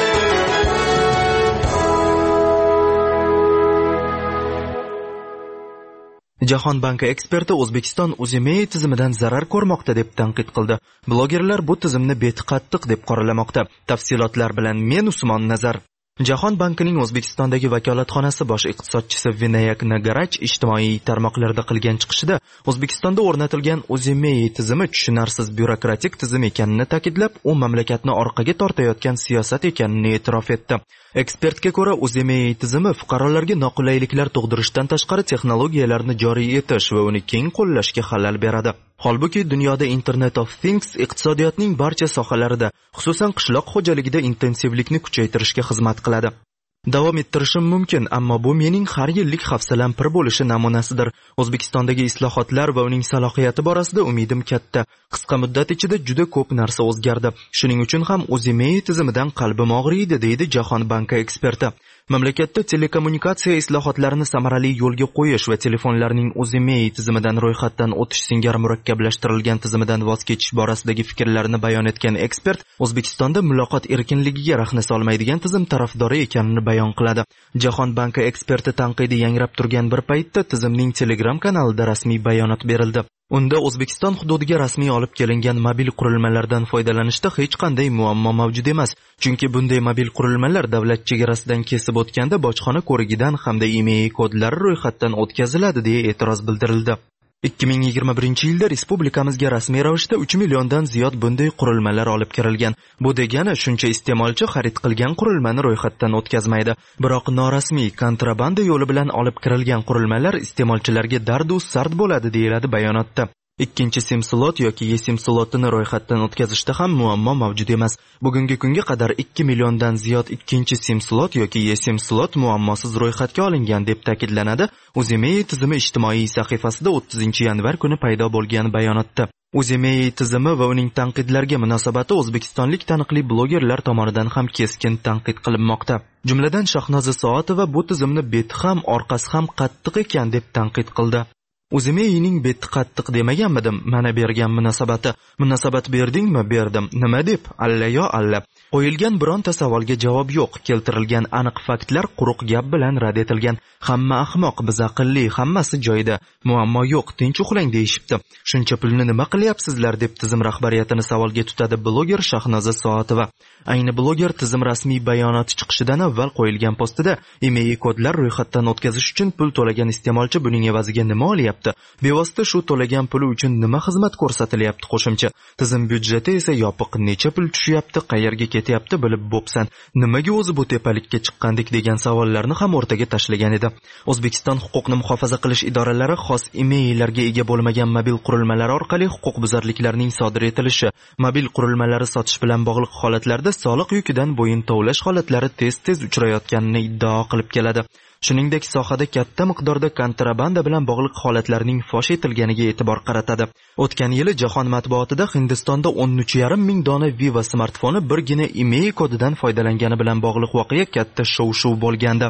Jahon banki eksperti O'zbekiston UZIMEI tizimidan zarar ko'rmoqda deb tanqid qildi. Blogerlar bu tizimni betiqattiq deb qoralamoqda. Tafsilotlar bilan men Usmon Nazar. Jahon bankining O'zbekistondagi vakolatxonasi bosh iqtisodchisi Vinayak Nagarach ijtimoiy tarmoqlarda qilgan chiqishida O'zbekistonda o'rnatilgan UZIMEI tizimi tushunarsiz byurokratik tizim ekanini ta'kidlab, u mamlakatni orqaga tortayotgan siyosat ekanini e'tirof etdi. Ekspertga ko'ra, UZIMEI tizimi fuqarolarga noqulayliklar tug'dirishdan tashqari texnologiyalarni joriy etish va uni keng qo'llashga xalal beradi. Holbuki dunyoda Internet of Things iqtisodiyotning barcha sohalarida, xususan qishloq xo'jaligida intensivlikni kuchaytirishga xizmat qiladi. Davom ettirishim mumkin, ammo bu mening har yillik hafsalam pir bo'lishi namunasidir. O'zbekistondagi islohotlar va uning salohiyati borasida umidim katta. Qisqa muddat ichida juda ko'p narsa o'zgardi. Shuning uchun ham UZIMEI tizimidan qalbim og'riydi, deydi Jahon banki eksperti. Mamlakatda telekommunikatsiya islohotlarini samarali yo'lga qo'yish va telefonlarning UZIMEI tizimidan ro'yxatdan o'tish singari murakkablashtirilgan tizimidan voz kechish borasidagi fikrlarini bayon etgan ekspert, O'zbekistonda muloqot erkinligiga rahna solmaydigan tizim tarafdori ekanini bayon qiladi. Jahon banki eksperti tanqidi yangrab turgan bir paytda tizimning Telegram kanalida rasmiy bayonot berildi. Unda O'zbekiston hududiga rasmiy olib kelingan mobil qurilmalardan foydalanishda hech qanday muammo mavjud emas. Chunki bunday mobil qurilmalar davlat chegarasidan kesib o'tganda bojxona ko'rigidan hamda IMEI kodlari ro'yxatdan o'tkaziladi deya e'tiroz bildirildi. 2021 yilda respublikamizga rasmiy ravishda 3 milliondan ziyod bunday qurilmalar olib kirilgan. Bu degani shuncha iste'molchi xarid qilgan qurilmani ro'yxatdan o'tkazmaydi. Biroq norasmiy kontrabanda yo'li bilan olib kirilgan qurilmalar iste'molchilarga dardu sard bo'ladi, deyiladi bayonotda. Ikkinchi sim slot yoki eSIM slotini ro'yxatdan o'tkazishda ham muammo mavjud emas. Bugungi kunga qadar 2 milliondan ziyod ikkinchi sim slot yoki eSIM slot muammosiz ro'yxatga olingan deb ta'kidlanadi. UZIMEI tizimi ijtimoiy sahifasida 30-yanvar kuni paydo bo'lgan bayonotda. UZIMEI tizimi va uning tanqidlarga munosabati o'zbekistonlik taniqli blogerlar tomonidan ham keskin tanqid qilinmoqda. Jumladan Shahnoza Soatova bu tizimni beti ham orqasi ham qattiq ekan deb tanqid qildi. UZIMEIning beti qattiq demaganmidim, mana bergan munosabati. Munosabat berdingmi? Berdim. Nima deb? Alla yo alla. Qo'yilgan bironta savolga javob yo'q. Keltirilgan aniq faktlar quruq gap bilan rad etilgan. Hamma ahmoq, biz aqlli, hammasi joyida. Muammo yo'q, tinch uxlang deyishibdi. Shuncha pulni nima qilyapsizlar deb tizim rahbariyatini savolga tutadi bloger Shahnoza Soatova. Ayni bloger tizim rasmiy bayonoti chiqishidan avval qo'yilgan postida IMEI kodlar ro'yxatdan o'tkazish uchun pul to'lagan iste'molchi buning evaziga nima olyapti? Bevosita shu to'lagan puli uchun nima xizmat ko'rsatilyapti qo'shimcha? Tizim byudjeti esa yopiq, necha pul tushyapti, qayerga ketyapti bilib bo'psan. Nimaga o'zi bu tepalikka chiqqandik degan savollarni ham o'rtaga tashlagan edi. O'zbekiston huquqni muhofaza qilish idoralari xos IMEIlarga ega bo'lmagan mobil qurilmalar orqali huquqbuzarliklarning sodir etilishi, mobil qurilmalari sotish bilan bog'liq holatlarda soliq yukidan bo'yin tovlash holatlari tez-tez uchrayotganini iddao qilib keladi. Shuningdek, sohada katta miqdorda kontrabanda bilan bog'liq holatlarning fosh etilganiga e'tibor qaratadi. O'tgan yili jahon matbuotida Hindistonda 13,5 ming dona Viva smartfoni birgina IMEI kodidan foydalangani bilan bog'liq voqea katta shov-shuv bo'lgandi.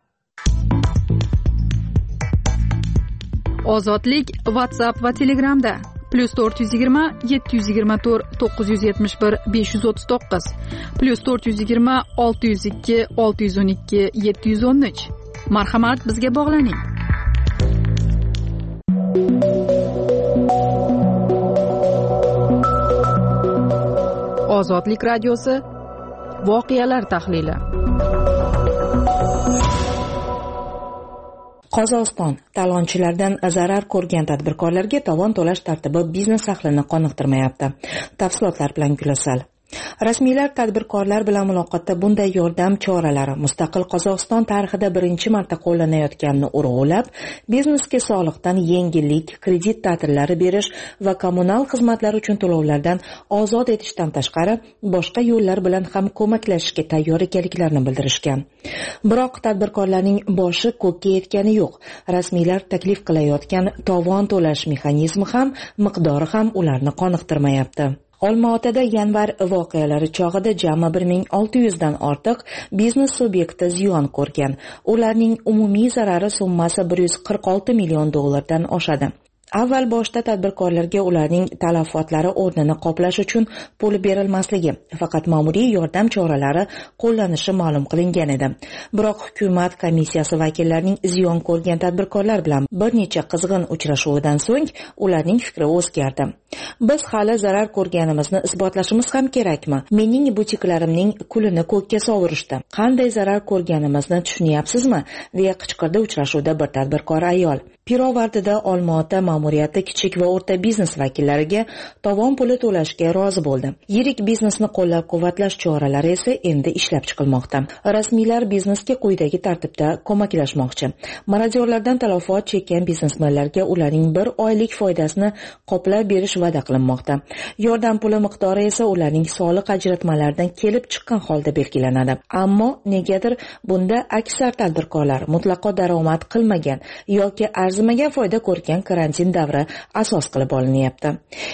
Ozodlik WhatsApp va Telegramda +420 724 971 539 +420 602 612 713. Marhamat, bizga bog'laning. Ozodlik radiosi voqealar tahlili. Qozog'iston talonchilardan zarar ko'rgan tadbirkorlarga talon to'lash tartibi biznes ahlini qoniqtirmayapti. Tafsilotlar bilan Gulasal. Rasmiylar tadbirkorlar bilan muloqotda bunday yordam choralari mustaqil Qozog'iston tarixida birinchi marta qo'llanayotganini urg'ulab, biznesga soliqdan yengillik, kredit ta'tillari berish va kommunal xizmatlar uchun to'lovlardan ozod etishdan tashqari boshqa yo'llar bilan ham ko'maklashishga tayyor ekanliklarini bildirishgan. Biroq tadbirkorlarning boshi ko'kka yetgani yo'q. Rasmiylar taklif qilayotgan tovon to'lash mexanizmi ham, miqdori ham ularni qoniqtirmayapti. Olmaotada yanvar voqealari chog'ida jami 1600 dan ortiq biznes subyekti ziyon ko'rgan. Ularning umumiy zarari summasi $146 million dan oshadi. Avval boshda tadbirkorlarga ularning talafotlari o'rnini qoplash uchun pul berilmasligi, faqat ma'muriy yordam choralari qo'llanishi ma'lum qilingan edi. Biroq hukumat komissiyasi vakillarining ziyon ko'rgan tadbirkorlar bilan bir necha qizg'in uchrashuvidan so'ng ularning fikri o'zgardi. Biz hali zarar ko'rganimizni isbotlashimiz ham kerakmi? Mening butiklarimning kulini ko'kka sovurishdi. Qanday zarar ko'rganimizni tushunyapsizmi? deya qichqirdi uchrashuvda bir tadbirkor ayol. Pirovardida Olmaota ma'muriyati kichik va o'rta biznes vakillariga tovon puli to'lashga rozi bo'ldi. Yirik biznesni qo'llab-quvvatlash choralari esa endi ishlab chiqilmoqda. Rasmiylar biznesga quyidagi tartibda ko'maklashmoqchi. Marodyorlardan talafot chekkan biznesmenlarga ularning bir oylik foydasini qoplab berish va'da qilinmoqda. Yordam puli miqdori esa ularning soliq ajratmalaridan kelib chiqqan holda belgilanadi. Ammo negadir bunda aksar tadbirkorlar mutlaqo daromad qilmagan yoki arzimagan foyda ko'rgan karantin davri asos qilib olinyapti.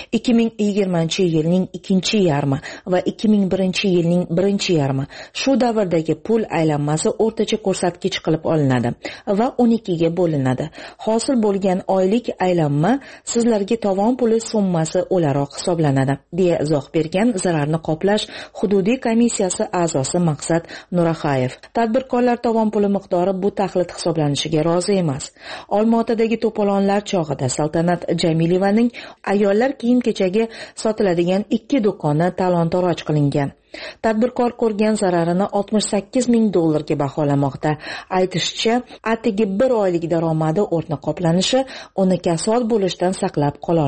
2020-yilning ikkinchi yarmi va 2001-yilning birinchi yarmi shu davrdagi pul aylanmasi o'rtacha ko'rsatkich qilib olinadi va 12 ga bo'linadi. Hosil bo'lgan oylik aylanma sizlarga tovon puli summasi o'laroq hisoblanadi, deya izoh bergan zararni qoplash hududiy komissiyasi a'zosi Maqsad Nuraxayev. Tadbirkorlar tovon puli miqdori bu taxlit hisoblanishiga rozi emas. Olmaotadagi to'polonlar chog'ida Saltanat Jamilevaning ayollar kiyim-kechagi sotiladigan 2 do'koni talon-toroj qilingan. Tadbirkor ko'rgan zararini $68 ming ga baholamoqda. Aytishicha, atigi bir oylik daromadi o'rni qoplanishi uni kasod bo'lishdan saqlab qololmaydi.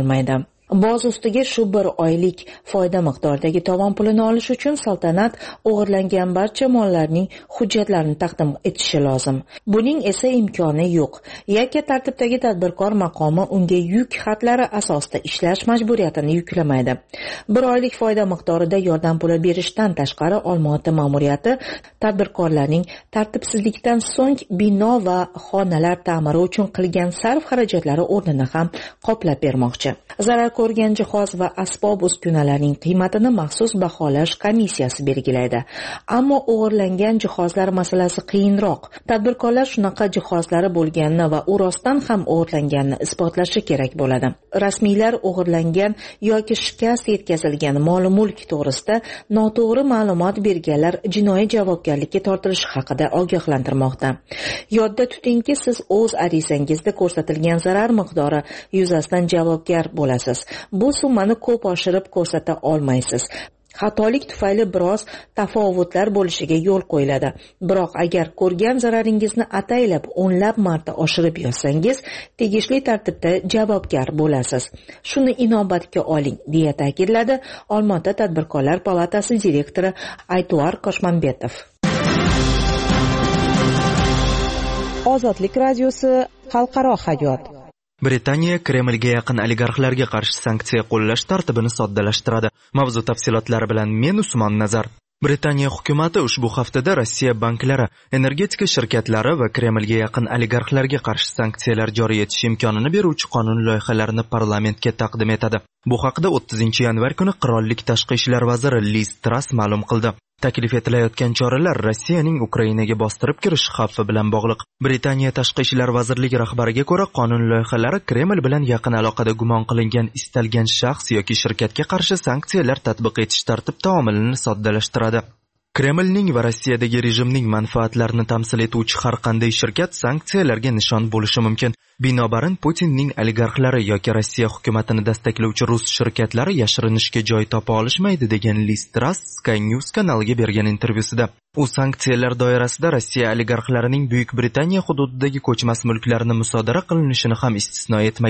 Boz ustiga shu bir oylik foyda miqdoridagi tovon pulini olish uchun Saltanat o'g'irlangan barcha mollarning hujjatlarini taqdim etishi lozim. Buning esa imkoni yo'q. Yakka tartibdagi tadbirkor maqomi unga yuk xatlari asosida ishlash majburiyatini yuklamaydi. Bir oylik foyda miqdorida yordam puli berishdan tashqari Olmaota ma'muriyati tadbirkorlarning tartibsizlikdan so'ng bino va xonalar ta'miri uchun qilgan sarf xarajatlari o'rnini ham qoplab bermoqchi. Zarar ko'rgan jihoz va asbob uskunalarning qiymatini maxsus baholash komissiyasi belgilaydi. Ammo o'g'irlangan jihozlar masalasi qiyinroq. Tadbirkorlar shunaqa jihozlari bo'lganini va u rostdan ham o'g'irlanganini isbotlashi kerak bo'ladi. Rasmiylar o'g'irlangan yoki shikast yetkazilgan mol-mulk to'g'risida noto'g'ri ma'lumot berganlar jinoiy javobgarlikka tortilishi haqida ogohlantirmoqda. Yodda tutingki, siz o'z arizangizda ko'rsatilgan zarar miqdori yuzasidan javobgar bo'lasiz. Bu summani ko'p oshirib ko'rsata olmaysiz. Xatolik tufayli biroz tafovutlar bo'lishiga yo'l qo'yiladi. Biroq agar ko'rgan zararingizni ataylab o'nlab marta oshirib yozsangiz, tegishli tartibda javobgar bo'lasiz. Shuni inobatga oling, deya ta'kidladi Olmaota tadbirkorlar palatasi direktori Aytuar Qoshmanbetov. Ozodlik radiosi xalqaro hayot. Britaniya Kremlga yaqin oligarxlarga qarshi sanksiya qo'llash tartibini soddalashtiradi. Mavzu tafsilotlari bilan men Usmon Nazar. Britaniya hukumati ushbu haftada Rossiya banklari, energetika shirkatlari va Kremlga yaqin oligarxlarga qarshi sanksiyalar joriy etish imkonini beruvchi qonun loyihalarini parlamentga taqdim etadi. Bu haqda 30 yanvar kuni qirollik tashqi ishlar vaziri Liz Truss ma'lum qildi. Taklif etilayotgan choralar Rossiyaning Ukrainaga bostirib kirish xavfi bilan bog'liq. Britaniya tashqi ishlar vazirligi rahbariga ko'ra, qonun loyihalari Kreml bilan yaqin aloqada gumon qilingan istalgan shaxs yoki shirkatga qarshi sanksiyalar tatbiq etish tartib-taomilini soddalashtiradi. Kremlning va Rossiyadagi rejimning manfaatlarini tamsil etuvchi har qanday shirkat sanksiyalarga nishon bo'lishi mumkin. Binobarin Putinning oligarxlari yoki Rossiya hukumatini desteklovchi rus shirkatlari yashirinishga joy topa olishmaydi, degan Liz Truss Sky News kanaliga bergan intervyusida. U sanksiyalar doirasida Rossiya oligarxlarining Buyuk Britaniya hududidagi ko'chmas mulklarini musodara qilinishini ham istisno etmagan.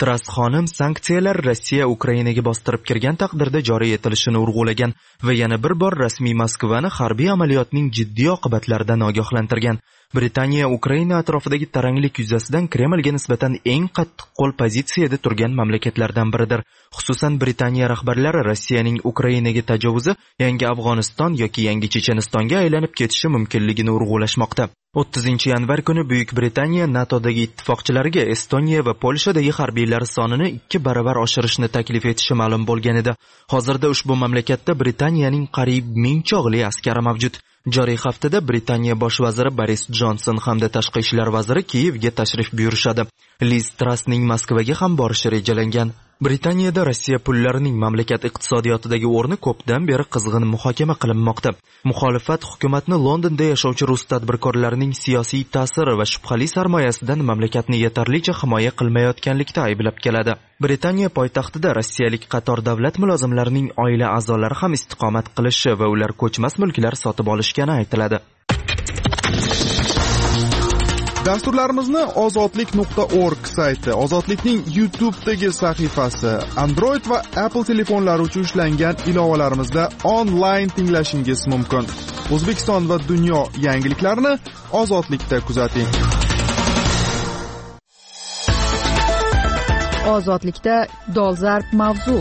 Tras xonim sanksiyalar Rossiya Ukrainaga bostirib kirgan taqdirda joriy etilishini urg'ulagan va yana bir bor rasmiy Moskvani harbiy amaliyotning jiddiy oqibatlaridan ogohlantirgan. Britaniya Ukraina atrofidagi taranglik yuzasidan Kremlga nisbatan eng qattiq qo'l pozitsiyada turgan mamlakatlardan biridir. Xususan Britaniya rahbarlari Rossiyaning Ukrainaga tajovuzi yangi Afg'oniston yoki yangi Chechenistonga aylanib ketishi mumkinligini urg'ulashmoqda. 30 yanvar kuni Buyuk Britaniya NATOdagi ittifoqchilariga Estoniya va Polshadagi harbiylar sonini 2 baravar oshirishni taklif etishi ma'lum bo'lgan edi. Hozirda ushbu mamlakatda Britaniyaning qariyb 1000 chog'li askari mavjud. Joriy haftada Britaniya bosh vaziri Boris Johnson hamda tashqi ishlar vaziri Kiyevga tashrif buyurishadi. Liz Trussning Moskvaga ham borishi rejalangan. Britaniyada Rossiya pullarining mamlakat iqtisodiyotidagi o'rni ko'pdan beri qizg'in muhokama qilinmoqda. Muxolifat hukumatni Londonda yashovchi rus tadbirkorlarining siyosiy ta'siri va shubhali sarmoyasidan mamlakatni yetarlicha himoya qilmayotganlikda ayblab keladi. Britaniya poytaxtida rossiyalik qator davlat mulozimlarining oila a'zolari ham istiqomat qilishi va ular ko'chmas mulklar sotib olishgani aytiladi. Dasturlarimizni ozodlik.org sayti, Ozodlikning YouTube'dagi sahifasi, Android va Apple telefonlari uchun ishlangan ilovalarimizda onlayn tinglashingiz mumkin. O'zbekiston va dunyo yangiliklarini Ozodlikda kuzating. Ozodlikda dolzarb mavzu.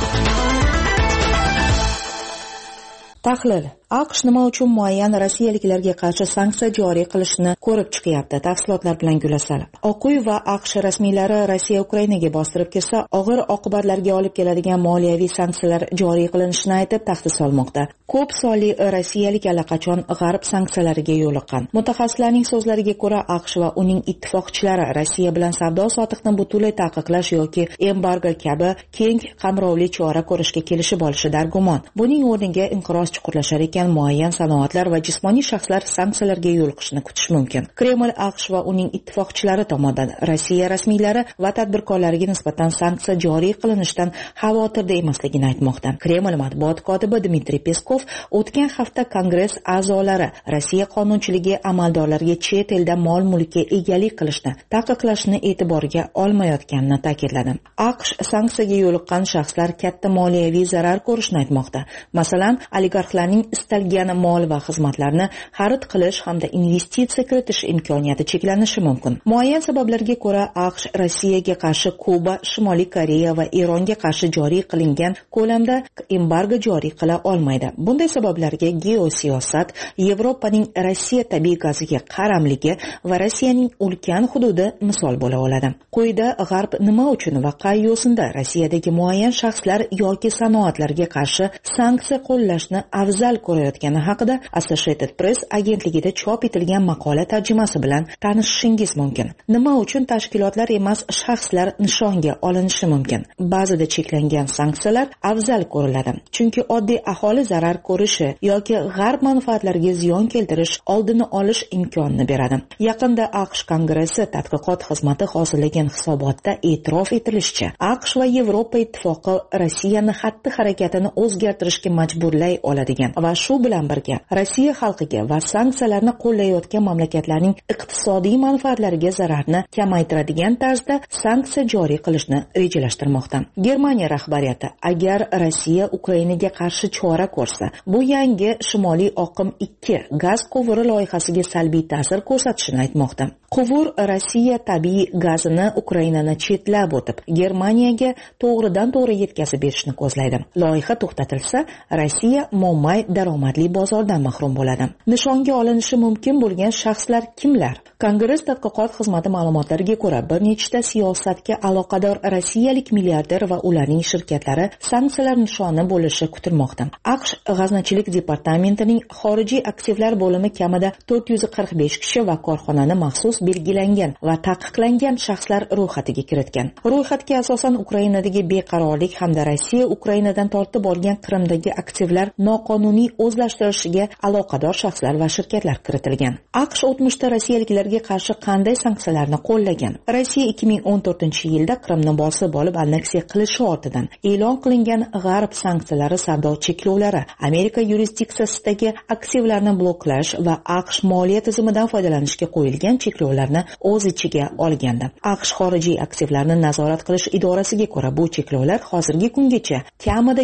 Tahlil: AQSh nima uchun muayyan rossiyaliklarga qarshi sanksiya joriy qilishni ko'rib chiqyapti? Tafsilotlar bilan Gulasal. Oq uy va AQSh rasmiylari Rossiya Ukrainaga bostirib kirsa, og'ir oqibatlarga olib keladigan moliyaviy sanksiyalar joriy qilinishini aytib tahdid solmoqda. Ko'p sonli rossiyalik allaqachon g'arb sanksiyalariga yo'liqqan. Mutaxassislarning so'zlariga ko'ra, AQSh va uning ittifoqchilari Rossiya bilan savdo-sotiqni butunlay taqiqlash yoki embargo kabi keng qamrovli chora ko'rishga kelishib olishi dargumon. Buning o'rniga inqiroz chuqurlashar ekan, muayyan sanoatlar va jismoniy shaxslar sanksiyalarga yo'liqishni kutish mumkin. Kreml AQSh va uning ittifoqchilari tomonidan Rossiya rasmiylari va tadbirkorlariga nisbatan sanksiya joriy qilinishidan xavotirda emasligini aytmoqda. Kreml matbuot kotibi Dmitriy Peskov o'tgan hafta Kongress a'zolari Rossiya qonunchiligi amaldorlariga chet elda mol-mulkka egalik qilishni taqiqlashni e'tiborga olmayotganini ta'kidladi. AQSh sanksiyaga yo'liqqan shaxslar katta moliyaviy zarar ko'rishni aytmoqda. Masalan, oligarxlarning istalgan mol va xizmatlarni xarid qilish hamda investitsiya kiritish imkoniyati cheklanishi mumkin. Muayyan sabablarga ko'ra AQSh Rossiyaga qarshi Kuba, Shimoliy Koreya va Eronga qarshi joriy qilingan ko'lamda embargo joriy qila olmaydi. Bunday sabablarga geosiyosat, Yevropaning Rossiya tabiiy gaziga qaramligi va Rossiyaning ulkan hududi misol bo'la oladi. Quyida G'arb nima uchun va qay yo'sinda Rossiyadagi muayyan shaxslar yoki sanoatlarga qarshi sanksiya qo'llashni afzal ko'rayotgani haqida Associated Press agentligida chop etilgan maqola tarjimasi bilan tanishishingiz mumkin. Nima uchun tashkilotlar emas, shaxslar nishonga olinishi mumkin? Ba'zida cheklangan sanksiyalar afzal ko'riladi, chunki oddiy aholi zarar ko'rishi yoki g'arb manfaatlariga ziyon keltirish oldini olish imkonini beradi. Yaqinda AQSh Kongressi tadqiqot xizmati hozillagan hisobotda e'tirof etilishicha, AQSh va Yevropa ittifoqi Rossiyani xatti-harakatini o'zgartirishga majburlay oladigan va shu bilan birga Rossiya xalqiga va sanksiyalarni qo'llayotgan mamlakatlarning iqtisodiy manfaatlariga zararni kamaytiradigan tarzda sanksiya joriy qilishni rejalashtirmoqda. Germaniya rahbariyati agar Rossiya Ukrainaga qarshi chora ko'rsa, bu yangi Shimoliy oqim 2 gaz quvuri loyihasiga salbiy ta'sir ko'rsatishini aytmoqda. Quvur Rossiya tabiiy gazini Ukrainani chetlab o'tib, Germaniyaga to'g'ridan-to'g'ri yetkazib berishni ko'zlaydi. Loyiha to'xtatilsa, Rossiya mo'may daromadli bozordan mahrum bo'ladi. Nishonga olinishi mumkin bo'lgan shaxslar kimlar? Kongress tadqiqot xizmati ma'lumotlariga ko'ra, bir nechta siyosatga aloqador rossiyalik milliarder va ularning shirkatlari sanksiyalar nishoni bo'lishi kutilmoqda. AQSh g'aznachilik departamentining xorijiy aktivlar bo'limi kamida 445 kishi va korxonani maxsus belgilangan va taqiqlangan shaxslar ro'yxatiga kiritgan. Ro'yxatga asosan Ukrainadagi beqarorlik hamda Rossiya Ukrainadan tortib olgan Qrimdagi aktivlar noqonuniy o'zlashtirishiga aloqador shaxslar va shirkatlar kiritilgan. AQSh o'tmishda rossiyaliklarga qarshi qanday sanksiyalarni qo'llagan? Rossiya 2014-yilda Qrimni bosib olib anneksiya qilishi ortidan e'lon qilingan G'arb sanksiyalari, savdo cheklovlari, Amerika yurisdiksiyasidagi aktivlarni bloklash va AQSh moliya tizimidan foydalanishga qo'yilgan cheklovlarni o'z ichiga olgandi. AQSh xorijiy aktivlarni nazorat qilish idorasiga ko'ra, bu cheklovlar hozirgi kungacha kamida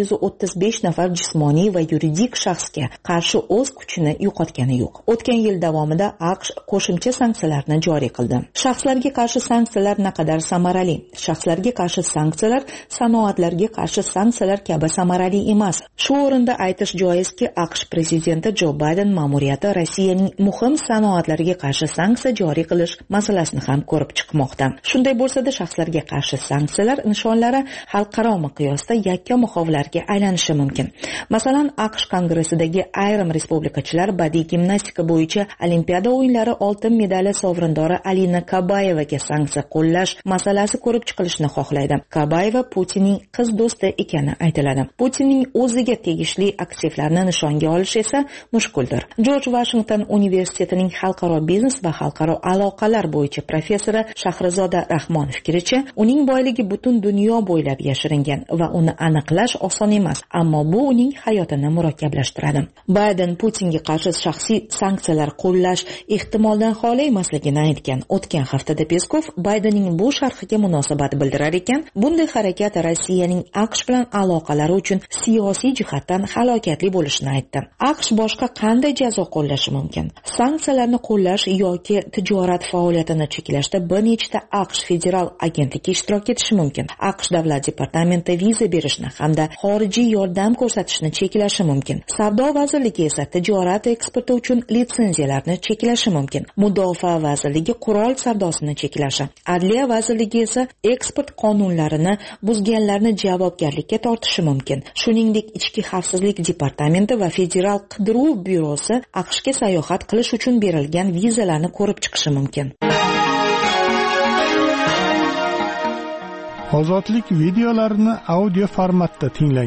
735 nafar jismoniy va yuridik shaxsga qarshi o'z kuchini yo'qotgani yo'q. O'tgan yil davomida AQSh qo'shimcha sanksiyalarni joriy qildi. Shaxslarga qarshi sanksiyalar naqadar samarali? Shaxslarga qarshi sanksiyalar sanoatlarga qarshi sanksiyalar kabi samarali emas. Shu o'rinda aytish joizki, AQSh prezidenti Jo Bayden ma'muriyati Rossiyaning muhim sanoatlarga qarshi sanksiya joriy qilish masalasini ham ko'rib chiqmoqda. Shunday bo'lsa-da, shaxslarga qarshi sanksiyalar nishonlari xalqaro miqyosda yakka muxovlarga aylanishi mumkin. Masalan, AQSh Kongressidagi ayrim respublikachilar badiiy gimnastika bo'yicha Olimpiada o'yinlari oltin medali sovrindori Alina Kabayevaga sanksiya qo'llash masalasi ko'rib chiqilishini xohlaydi. Kabayeva Putinning qiz do'sti ekani aytiladi. Putinning o'ziga tegishli aktivlarni nishonga olish esa mushkuldir. Jorj Vashington universitetining xalqaro biznes va xalqaro aloqalar bo'yicha professori Shahrizoda Rahmon fikricha, uning boyligi butun dunyo bo'ylab yashiringan va uni aniqlash oson emas, ammo bu uning hayotini murakkablashtiradi. Bayden Putinga qarshi shaxsiy sanksiyalar qo'llash ehtimoldan xoli emasligini aytgan. O'tgan haftada Peskov Baydenning bu sharhiga munosabat bildirar ekan, bunday harakat Rossiyaning AQSh bilan aloqalari uchun siyosiy jihatdan halokatli bo'lishini aytdi. AQSh boshqa qanday jazo qo'llashi mumkin? Sanksiyalarni qo'llash yoki tijorat faoliyatini cheklashda bir nechta AQSh federal agentligi ishtirok etishi mumkin. AQSh davlat departamenti viza berishni hamda xorijiy yordam ko'rsatishni cheklashi mumkin. Savdo vazirligi esa tijorat eksporti uchun litsenziyalarni cheklashi mumkin. Mudofaa vazirligi qurol savdosini cheklashi. Adliya vazirligi esa eksport qonunlarini buzganlarni javobgarlikka tortishi mumkin. Shuningdek, ichki xavfsizlik departamenti va federal qidiruv byurosi AQShga sayohat qilish uchun berilgan vizalarni ko'rib chiqishi mumkin. Ozodlik videolarini audio formatda tinglang.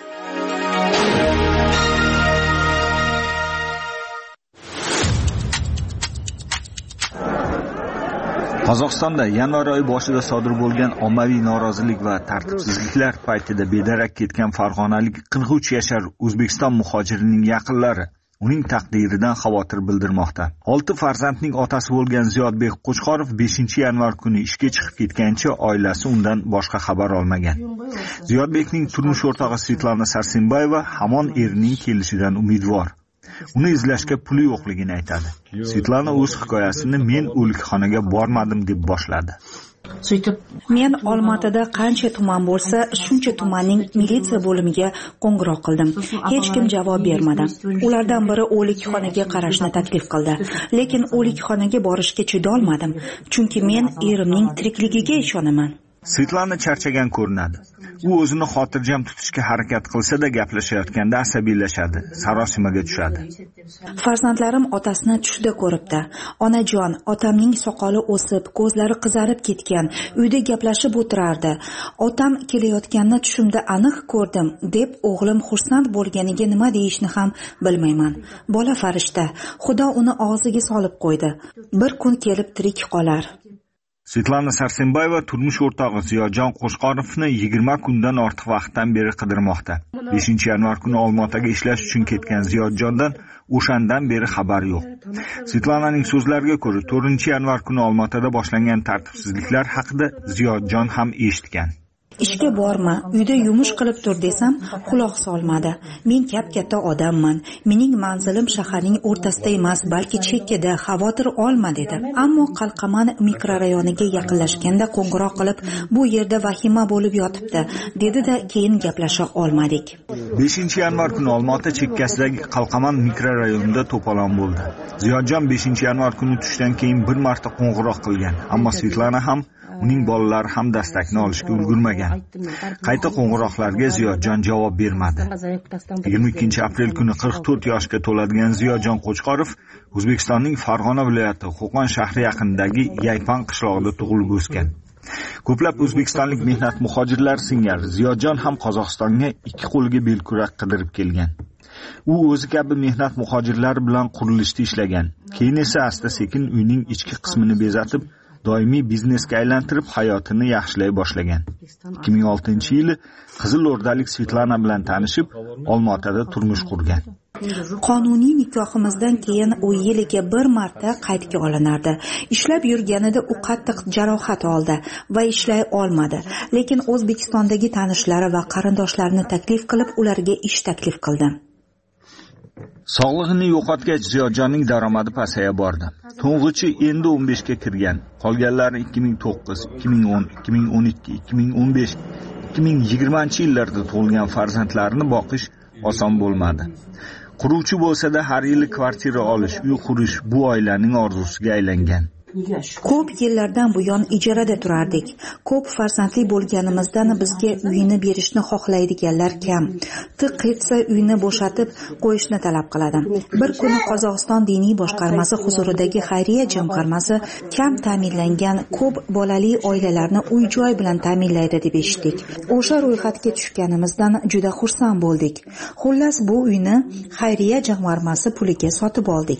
Qozog'istonda yanvar oyi boshida sodir bo'lgan ommaviy norozilik va tartibsizliklar paytida bedarak ketgan farg'onalik 43 yashar O'zbekiston muhojirining yaqinlari uning taqdiridan xavotir bildirmoqda. 6 farzandning otasi bo'lgan Ziyodbek Qo'chqorov 5-yanvar kuni ishga chiqib ketgancha oilasi undan boshqa xabar olmagan. Ziyodbekning turmush o'rtog'i Svetlana Sarsenbayeva hamon erining kelishidan umidvor. Uni izlashga puli yo'qligini aytadi. Svetlana o'z hikoyasini men o'likxonaga bormadim deb boshladi. Men Olmaotada qancha tuman bo'lsa, shuncha tumanning militsiya bo'limiga qo'ng'iroq qildim. Hech kim javob bermadi. Ulardan biri o'likxonaga qarashni taklif qildi, lekin o'likxonaga borishga chidolmadim, chunki men erimning tirikligiga ishonaman. Svetlana charchagan ko'rinadi. U o'zini xotirjam tutishga harakat qilsa-da, gaplashayotganda asabiylashadi, sarosimaga tushadi. Farzandlarim otasini tushda ko'ribdi. Onajon, otamning soqoli o'sib, ko'zlari qizarib ketgan, uyda gaplashib o'tirardi. Otam kelayotganini tushimda aniq ko'rdim, deb o'g'lim xursand bo'lganiga nima deyishni ham bilmayman. Bola farishta, Xudo uni og'ziga solib qo'ydi. Bir kun kelib tirik qolar. Svetlana Sarsenbayeva turmush o'rtog'i Ziyodjon Qo'chqorovni 20 kundan ortiq vaqtdan beri qidirmoqda. 5-yanvar kuni Olmaotaga ishlash uchun ketgan Ziyodjondan o'shandan beri xabar yo'q. Svetlananing so'zlariga ko'ra, 4-yanvar kuni Olmaotada boshlangan tartibsizliklar haqida Ziyodjon ham eshitgan. Ishga borma, uyda yumush qilib tur desam, quloq solmadi. Men katta odamman. Mening manzilim shaharning o'rtasida emas, balki chekkada, xavotir olma dedi. Ammo Qalqaman mikrorayoniga yaqinlashganda qo'ng'iroq qilib, bu yerda vahima bo'lib yotibdi, dedi-da, keyin gaplasha olmadik. 5-yanvar kuni Olmaota chekkasidagi Qalqaman mikrorayonida to'polon bo'ldi. Ziyodjon 5-yanvar kuni tushdan keyin bir marta qo'ng'iroq qilgan, ammo Svetlana ham uning bolalari ham dastakni olishga ulgurmagan. Qayta qo'ng'iroqlarga Ziyodjon javob bermadi. 22-aprel kuni 44 yoshga to'ladigan Ziyodjon Qo'chqorov O'zbekistonning Farg'ona viloyati Qo'qon shahri yaqinidagi Yaypan qishlog'ida tug'ilib o'sgan. Ko'plab o'zbekistonlik mehnat muhojirlar singari Ziyodjon ham Qozog'istonga ikki qo'liga belkurak qidirib kelgan. U o'zi kabi mehnat muhojirlari bilan qurilishda ishlagan. Keyin esa asta-sekin uyning ichki qismini bezatib, doimiy biznesga aylantirib hayotini yaxshilay boshlagan. 2006-yili Qizil O'rdalik Svetlana bilan tanishib, Olmaotada turmush qurgan. Qonuniy nikohimizdan keyin u yiliga bir marta qaydga olinardi. Ishlab yurganida u qattiq jarohat oldi va ishlay olmadi. Lekin O'zbekistondagi tanishlari va qarindoshlarini taklif qilib, ularga ish taklif qildi. Sog'lig'ini yo'qotgach, Ziyodjonning daromadi pasaya bordi. To'ng'ichi endi 15 ga kirgan. Qolganlari 2009, 2010, 2012, 2015, 2020-yillarda tug'ilgan farzandlarini boqish oson bo'lmadi. Quruvchi bo'lsa-da har yili kvartira olish, uy qurish bu oilaning orzusiga aylangan. Ko'p yillardan buyon ijarada turardik. Ko'p farzandli bo'lganimizdan bizga uyini berishni xohlaydiganlar kam. Tiq etsa uyni bo'shatib qo'yishni talab qiladi. Bir kuni Qozog'iston diniy boshqarmasi huzuridagi xayriya jamg'armasi kam ta'minlangan ko'p bolali oilalarni uy-joy bilan ta'minlaydi deb eshitdik. O'sha ro'yxatga tushganimizdan juda xursand bo'ldik. Xullas bu uyni xayriya jamg'armasi puliga sotib oldik.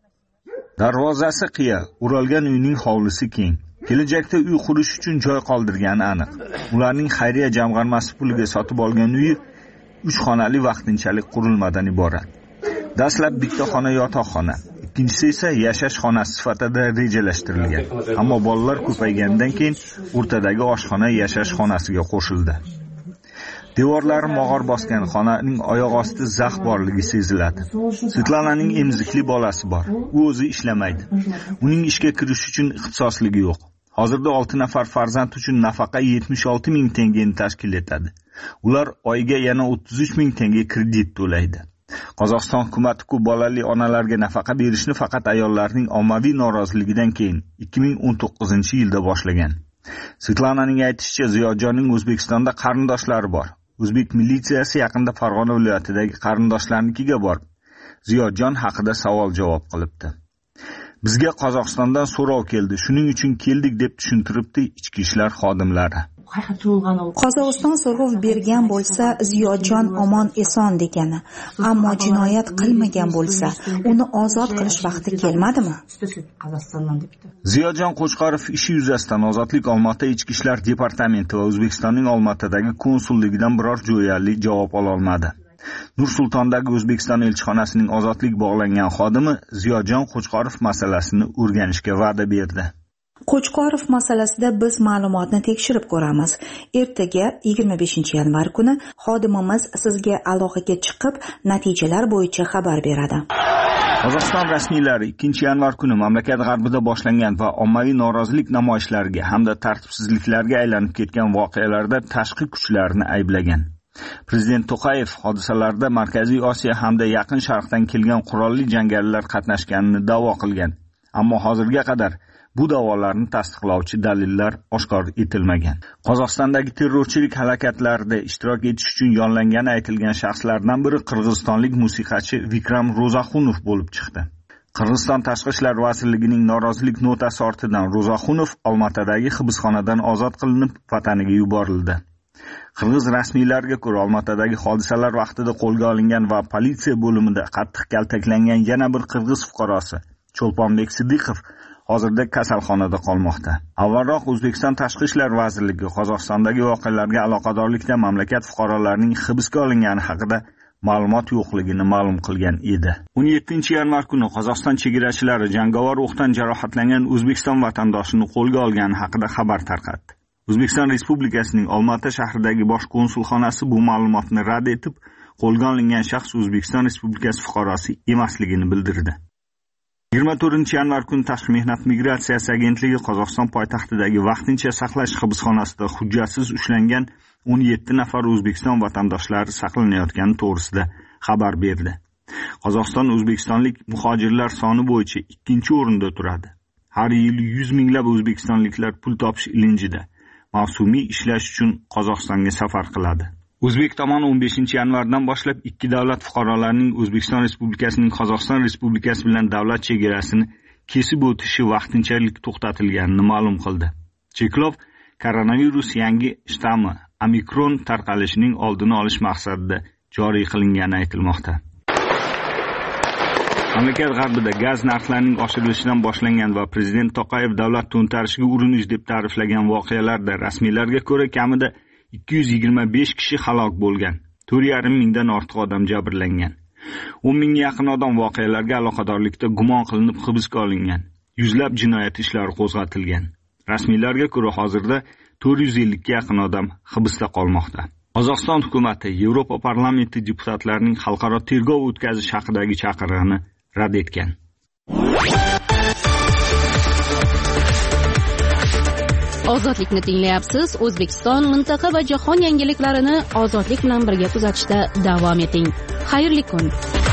Darvozasi qiya, o'ralgan uyning hovlisi keng. Kelajakda uy qurish uchun joy qoldirgani aniq. Ularning xayriya jamg'armasi puliga sotib olgan uyi 3 xonali vaqtinchalik qurilmadan iborat. Dastlab bitta xona yotoqxona, ikkinchisi esa yashash xonasi sifatida rejalashtirilgan. Ammo bolalar ko'paygandan keyin o'rtadagi oshxona yashash xonasiga qo'shildi. Devorlari mog'or bosgan xonaning oyoq osti zax borligi seziladi. Svetlananing emzikli bolasi bor. U o'zi ishlamaydi. Uning ishga kirish uchun ixtisosligi yo'q. Hozirda 6 nafar farzand uchun nafaqa 76 ming tengani tashkil etadi. Ular oyiga yana 33 ming tenge kredit to'laydi. Qozog'iston hukumati ko'p bolali onalarga nafaqa berishni faqat ayollarning ommaviy noroziligidan keyin 2019-yilda boshlagan. Svetlananing aytishicha, Ziyodjonning O'zbekistonda qarindoshlari bor. O'zbek militsiyasi yaqinda Farg'ona viloyatidagi qarindoshlarnikiga borib, Ziyodjon haqida savol-javob qilibdi. Bizga Qozog'istondan so'rov keldi, shuning uchun keldik deb tushuntiribdi ichki ishlar xodimlari. Qozog'iston so'rov bergan bo'lsa, Ziyodjon omon eson degani, ammo jinoyat qilmagan bo'lsa, uni ozod qilish vaqti kelmadimi? Ziyodjon Qo'chqorov ishi yuzasidan Ozodlik Olmaota Ichki ishlar departamenti va O'zbekistonning Olmaotadagi konsulligidan biror jo'yali javob ola olmadi. Nur-Sultondagi O'zbekiston elchixonasining ozodlik bog'langan xodimi Ziyodjon Qo'chqorov masalasini o'rganishga va'da berdi. Qo'chqorov masalasida biz ma'lumotni tekshirib ko'ramiz. Ertaga 25-yanvar kuni xodimimiz sizga aloqaga chiqib, natijalar bo'yicha xabar beradi. Qozog'iston rasmiylari 2-yanvar kuni mamlakat g'arbida boshlangan va ommaviy norozilik namoyishlariga hamda tartibsizliklarga aylanib ketgan voqealarda tashqi kuchlarni ayblagan. Prezident To'qayev hodisalarda Markaziy Osiyo hamda Yaqin Sharqdan kelgan qurolli jangarilar qatnashganini da'vo qilgan. Ammo hozirga qadar bu da'volarni tasdiqlovchi dalillar oshkor etilmagan. Qozog'istondagi terrorchilik harakatlarida ishtirok etish uchun yollangani aytilgan shaxslardan biri qirg'izistonlik musiqachi Vikram Ro'zaxunov bo'lib chiqdi. Qirg'iziston Tashqi ishlar vazirligining norozilik notasi ortidan Ro'zaxunov Olmaotadagi hibsxonadan ozod qilinib, vataniga yuborildi. Qirg'iz rasmiylariga ko'ra, Olmaotadagi hodisalar vaqtida qo'lga olingan va politsiya bo'limida qattiq kaltaklangan yana bir qirg'iz fuqarosi Cho'lponbek Sidiqov hozirda kasalxonada qolmoqda. Avvalroq O'zbekiston Tashqi ishlar vazirligi Qozog'istondagi voqealarga aloqadorlikda mamlakat fuqarolarining hibsga olingani haqida ma'lumot yo'qligini ma'lum qilgan edi. 17-yanvar kuni Qozog'iston chegarachilari jangovar o'qdan jarohatlangan O'zbekiston vatandoshini qo'lga olgani haqida xabar tarqatdi. O'zbekiston Respublikasining Olmaota shahridagi bosh konsulxonasi bu ma'lumotni rad etib, qo'lga olingan shaxs O'zbekiston Respublikasi fuqarosi emasligini bildirdi. 24-yanvar kuni Tashqi mehnat migratsiyasi agentligi Qozog'iston poytaxtidagi vaqtincha saqlash hibsxonasida hujjatsiz ushlangan 17 nafar O'zbekiston vatandoshlari saqlanayotgani to'g'risida xabar berdi. Qozog'iston o'zbekistonlik muhojirlar soni bo'yicha 2-o'rinda turadi. Har yili 100 minglab o'zbekistonliklar pul topish ilinjida mavsumiy ishlash uchun Qozog'istonga safar qiladi. O'zbek tomoni 15-yanvardan boshlab ikki davlat fuqarolarining O'zbekiston Respublikasining Qozog'iston Respublikasi bilan davlat chegarasini kesib o'tishi vaqtinchalik to'xtatilganini ma'lum qildi. Cheklov koronavirus yangi shtammi omikron tarqalishining oldini olish maqsadida joriy qilingani aytilmoqda. Mamlakat g'arbida gaz narxlarining oshirilishidan boshlangan va prezident To'qayev davlat to'ntarishiga urinish deb ta'riflagan voqealarda rasmiylarga ko'ra kamida 225 kishi halok bo'lgan, 4,5 mingdan ortiq odam jabrlangan. 10 mingga yaqin odam voqealarga aloqadorlikda gumon qilinib hibsga olingan. Yuzlab jinoyat ishlari qo'zg'atilgan. Rasmiylarga ko'ra hozirda 450 ga yaqin odam hibsda qolmoqda. Qozog'iston hukumati Yevropa parlamenti deputatlarining xalqaro tergov o'tkazish haqidagi chaqirig'ini rad etgan. Ozodlikni tinglayapsiz. O'zbekiston, mintaqa va jahon yangiliklarini ozodlik bilan birga kuzatishda davom eting. Xayrli kun.